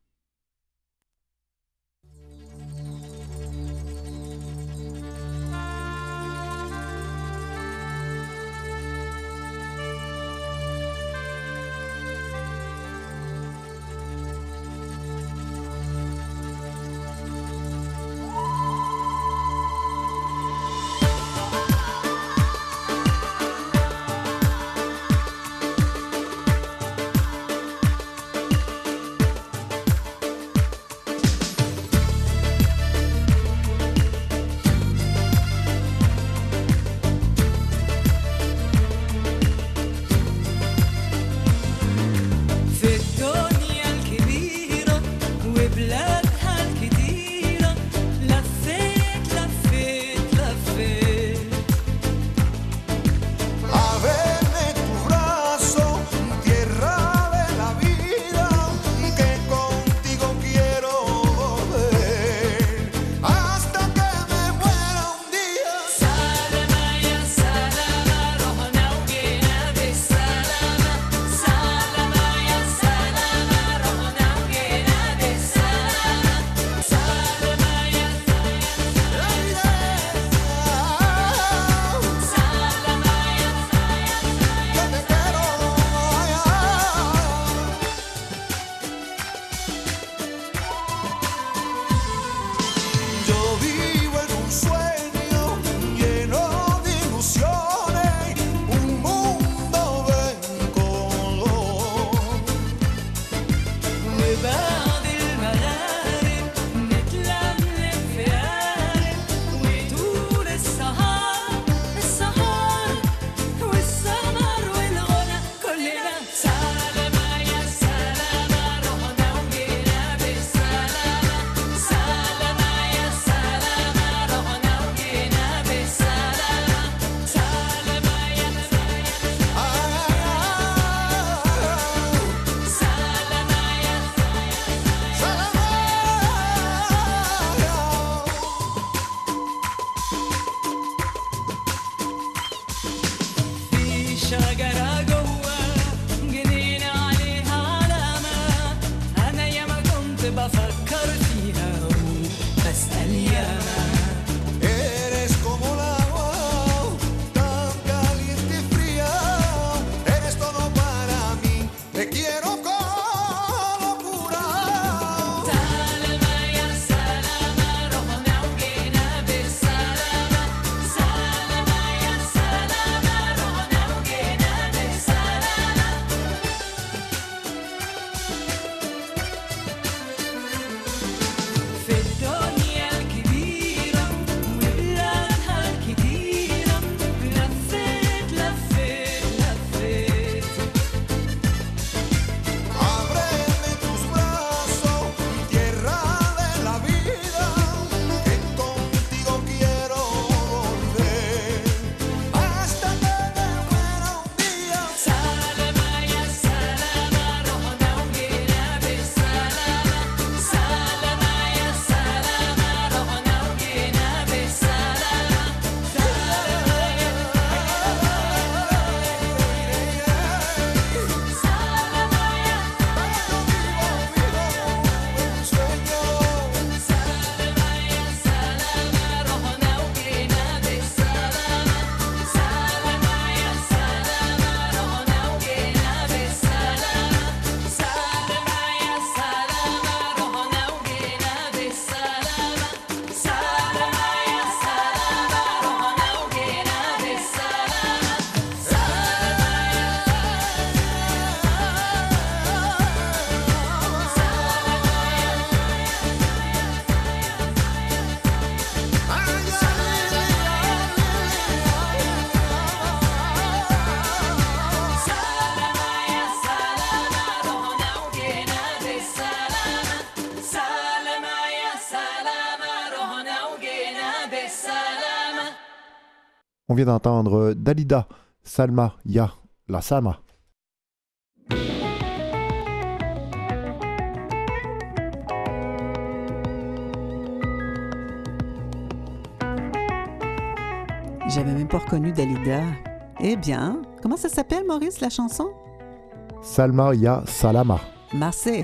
شجرة جوه جنينة عليها علامة أنا ياما كنت بفكر فيها وبسأل ياما Eres como el agua, tan caliente y fría. Eres todo para mí, te quiero con locura. سلامة يا سلامة رحنا وجينا بالسلامة سلامة يا سلامة رحنا وجينا بالسلامة في الدنيا الكبيرة وبلادها الكتيرة لفيت لفيت لفيت Ábreme tus brazos, tierra de la vida, que contigo quiero volver. Hasta que me muera un día. سلامة يا سلامة رحنا وجينا بالسلامة سلامة يا سلامة رحنا وجينا بالسلامة On vient d'entendre Dalida, Salma, Ya, La Sama. J'avais même pas reconnu Dalida. Eh bien, comment ça s'appelle, Maurice, la chanson? Salma, Ya, Salama. Marseille.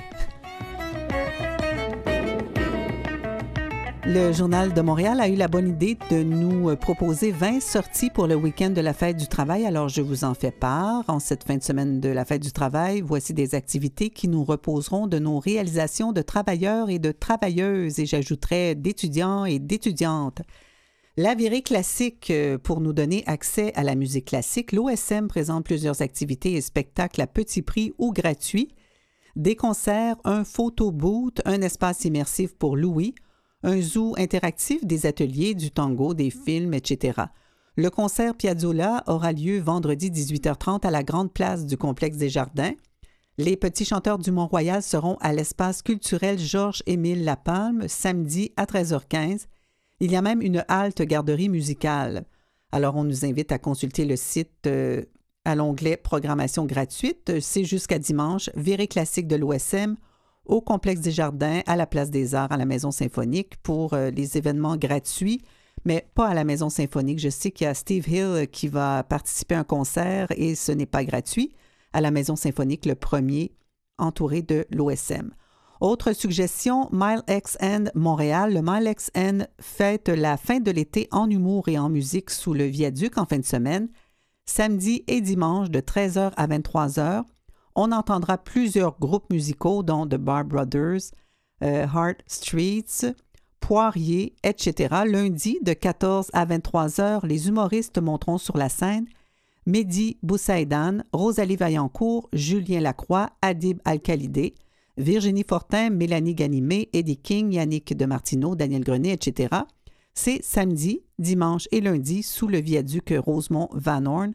Le Journal de Montréal a eu la bonne idée de nous proposer vingt sorties pour le week-end de la Fête du Travail. Alors, je vous en fais part. En cette fin de semaine de la Fête du Travail, voici des activités qui nous reposeront de nos réalisations de travailleurs et de travailleuses, et j'ajouterais d'étudiants et d'étudiantes. La virée classique, pour nous donner accès à la musique classique, l'O S M présente plusieurs activités et spectacles à petit prix ou gratuits. Des concerts, un photo booth, un espace immersif pour Louis, un zoo interactif, des ateliers, du tango, des films, et cetera. Le concert Piazzolla aura lieu vendredi dix-huit heures trente à la grande place du complexe des Jardins. Les petits chanteurs du Mont-Royal seront à l'espace culturel Georges-Émile Lapalme samedi à treize heures quinze. Il y a même une halte garderie musicale. Alors, on nous invite à consulter le site euh, à l'onglet Programmation gratuite. C'est jusqu'à dimanche, virée classique de l'O S M au complexe des Jardins, à la Place des Arts, à la Maison Symphonique pour euh, les événements gratuits, mais pas à la Maison Symphonique. Je sais qu'il y a Steve Hill qui va participer à un concert et ce n'est pas gratuit. À la Maison Symphonique, le premier, entouré de l'O S M. Autre suggestion, Mile X N Montréal. Le Mile X N fête la fin de l'été en humour et en musique sous le viaduc en fin de semaine, samedi et dimanche de treize heures à vingt-trois heures. On entendra plusieurs groupes musicaux, dont The Bar Brothers, euh, Heart Streets, Poirier, et cetera. Lundi, de quatorze à vingt-trois heures, les humoristes monteront sur la scène Mehdi Boussaïdan, Rosalie Vaillancourt, Julien Lacroix, Adib Al-Khalidé, Virginie Fortin, Mélanie Ganimé, Eddie King, Yannick Demartino, Daniel Grenet, et cetera. C'est samedi, dimanche et lundi sous le viaduc Rosemont-Van Horn.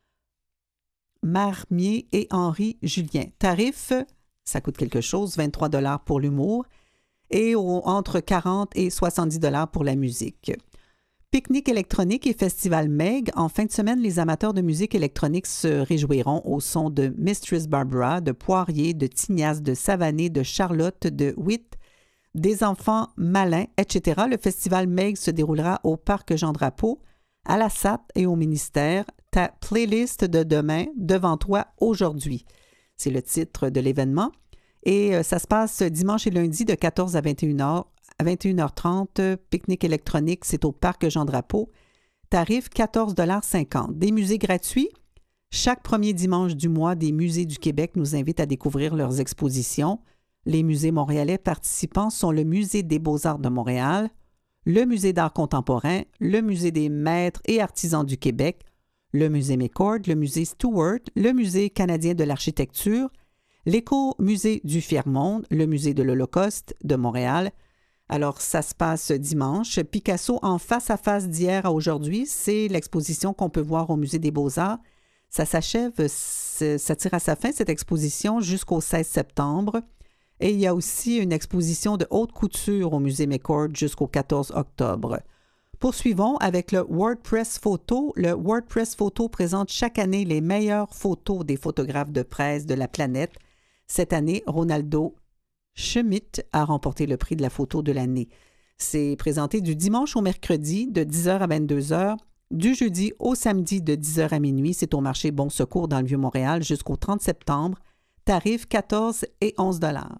Marmier et Henri Julien. Tarif, ça coûte quelque chose, vingt-trois dollars pour l'humour et au, entre quarante et soixante-dix dollars pour la musique. Pique-nique électronique et festival Meg. En fin de semaine, les amateurs de musique électronique se réjouiront au son de Mistress Barbara, de Poirier, de Tignasse, de Savané, de Charlotte, de Witt, des enfants malins, et cetera. Le festival Meg se déroulera au Parc Jean-Drapeau à la S A T et au ministère, ta playlist de demain devant toi aujourd'hui. C'est le titre de l'événement. Et euh, ça se passe dimanche et lundi de quatorze à vingt et une heures. À vingt et une heures trente, pique-nique électronique, c'est au Parc Jean-Drapeau. Tarif quatorze dollars cinquante. Des musées gratuits. Chaque premier dimanche du mois, des musées du Québec nous invitent à découvrir leurs expositions. Les musées montréalais participants sont le Musée des beaux-arts de Montréal, le Musée d'art contemporain, le Musée des maîtres et artisans du Québec, le Musée McCord, le Musée Stewart, le Musée canadien de l'architecture, l'Éco-musée du Fier-Monde, le Musée de l'Holocauste de Montréal. Alors, ça se passe dimanche. Picasso en face-à-face d'hier à aujourd'hui, c'est l'exposition qu'on peut voir au Musée des beaux-arts. Ça s'achève, ça tire à sa fin, cette exposition, jusqu'au seize septembre. Et il y a aussi une exposition de haute couture au Musée McCord jusqu'au quatorze octobre. Poursuivons avec le WordPress Photo. Le WordPress Photo présente chaque année les meilleures photos des photographes de presse de la planète. Cette année, Ronaldo Schmidt a remporté le prix de la photo de l'année. C'est présenté du dimanche au mercredi de dix heures à vingt-deux heures, du jeudi au samedi de dix heures à minuit. C'est au marché Bon Secours dans le Vieux-Montréal jusqu'au trente septembre. Tarif quatorze et onze dollars.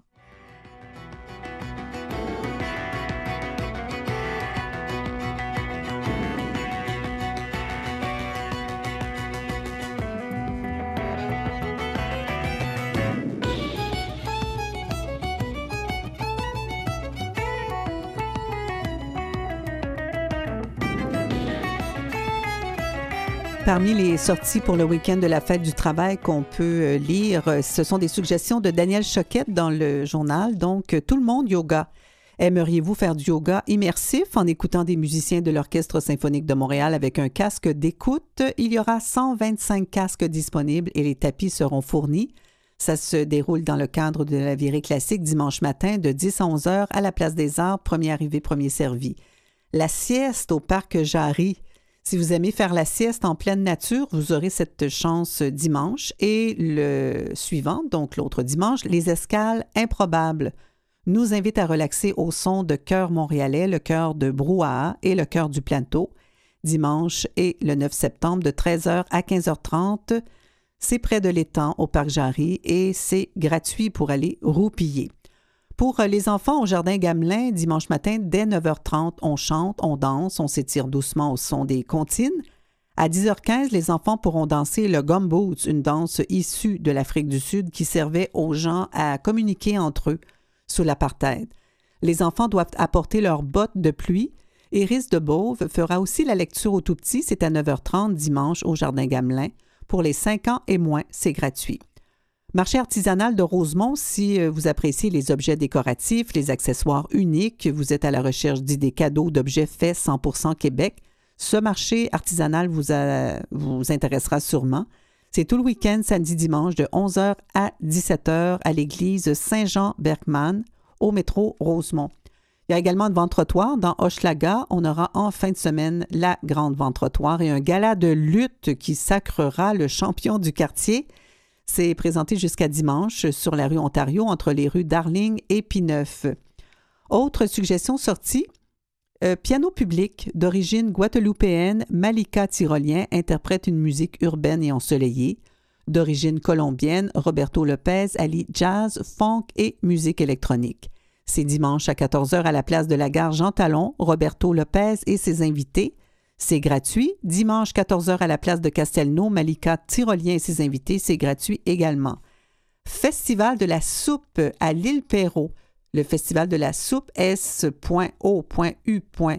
Parmi les sorties pour le week-end de la fête du travail qu'on peut lire, ce sont des suggestions de Daniel Choquette dans le journal. Donc, tout le monde yoga. Aimeriez-vous faire du yoga immersif en écoutant des musiciens de l'Orchestre symphonique de Montréal avec un casque d'écoute? Il y aura cent vingt-cinq casques disponibles et les tapis seront fournis. Ça se déroule dans le cadre de la virée classique dimanche matin de dix à onze heures à la Place des Arts, premier arrivé, premier servi. La sieste au Parc Jarry. Si vous aimez faire la sieste en pleine nature, vous aurez cette chance dimanche. Et le suivant, donc l'autre dimanche, les escales improbables nous invitent à relaxer au son de chœurs montréalais, le chœur de Brouhaha et le chœur du Plateau. Dimanche et le neuf septembre de treize heures à quinze heures trente. C'est près de l'étang au Parc Jarry et c'est gratuit pour aller roupiller. Pour les enfants au Jardin Gamelin, dimanche matin, dès neuf heures trente, on chante, on danse, on s'étire doucement au son des comptines. À dix heures quinze, les enfants pourront danser le Gumboots, une danse issue de l'Afrique du Sud qui servait aux gens à communiquer entre eux sous l'apartheid. Les enfants doivent apporter leurs bottes de pluie. Iris de Beauve fera aussi la lecture aux tout-petits. C'est à neuf heures trente dimanche au Jardin Gamelin. Pour les cinq ans et moins, c'est gratuit. Marché artisanal de Rosemont, si vous appréciez les objets décoratifs, les accessoires uniques, vous êtes à la recherche d'idées cadeaux, d'objets faits cent pour cent Québec, ce marché artisanal vous, a, vous intéressera sûrement. C'est tout le week-end, samedi-dimanche, de onze heures à dix-sept heures à l'église Saint-Jean-Bergman, au métro Rosemont. Il y a également de vente-trottoir dans Hochelaga. On aura en fin de semaine la grande vente-trottoir et un gala de lutte qui sacrera le champion du quartier. C'est présenté jusqu'à dimanche sur la rue Ontario, entre les rues Darling et Pineuf. Autre suggestion sortie, euh, piano public d'origine guadeloupéenne, Malika Tyrolien interprète une musique urbaine et ensoleillée. D'origine colombienne, Roberto Lopez allie jazz, funk et musique électronique. C'est dimanche à quatorze heures à la place de la gare Jean Talon, Roberto Lopez et ses invités. C'est gratuit. Dimanche, quatorze heures à la place de Castelnau, Malika Tyrolien et ses invités, c'est gratuit également. Festival de la soupe à l'île Perrot. Le Festival de la soupe S O U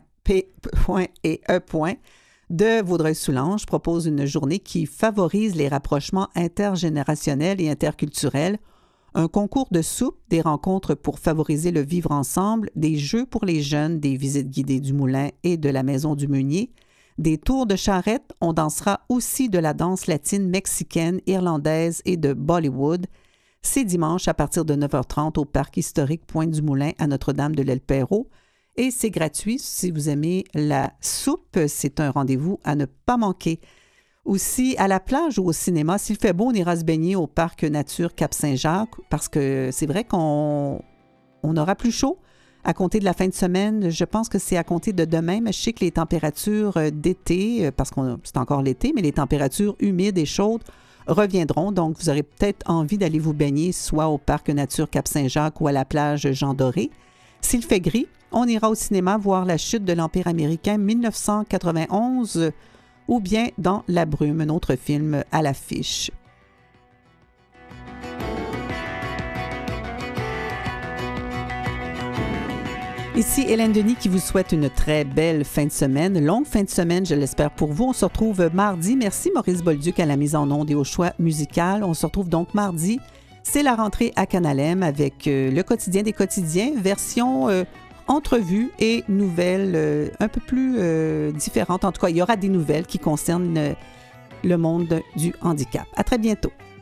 P et E de Vaudreuil-Soulanges propose une journée qui favorise les rapprochements intergénérationnels et interculturels. Un concours de soupe, des rencontres pour favoriser le vivre ensemble, des jeux pour les jeunes, des visites guidées du moulin et de la maison du meunier, des tours de charrette. On dansera aussi de la danse latine mexicaine, irlandaise et de Bollywood. C'est dimanche à partir de neuf heures trente au Parc historique Pointe-du-Moulin à Notre-Dame de l'Île-Perrot. Et c'est gratuit si vous aimez la soupe. C'est un rendez-vous à ne pas manquer. Aussi, à la plage ou au cinéma, s'il fait beau, on ira se baigner au Parc Nature Cap-Saint-Jacques parce que c'est vrai qu'on on aura plus chaud à compter de la fin de semaine. Je pense que c'est à compter de demain, mais je sais que les températures d'été, parce que c'est encore l'été, mais les températures humides et chaudes reviendront. Donc, vous aurez peut-être envie d'aller vous baigner soit au Parc Nature Cap-Saint-Jacques ou à la plage Jean Doré. S'il fait gris, on ira au cinéma voir La chute de l'Empire américain mille neuf cent quatre-vingt-onze ou bien Dans la brume, un autre film à l'affiche. Ici Hélène Denis qui vous souhaite une très belle fin de semaine, longue fin de semaine, je l'espère pour vous. On se retrouve mardi. Merci Maurice Bolduc à la mise en onde et au choix musical. On se retrouve donc mardi. C'est la rentrée à Canal M avec euh, le quotidien des quotidiens, version euh, entrevue et nouvelles euh, un peu plus euh, différentes. En tout cas, il y aura des nouvelles qui concernent euh, le monde du handicap. À très bientôt.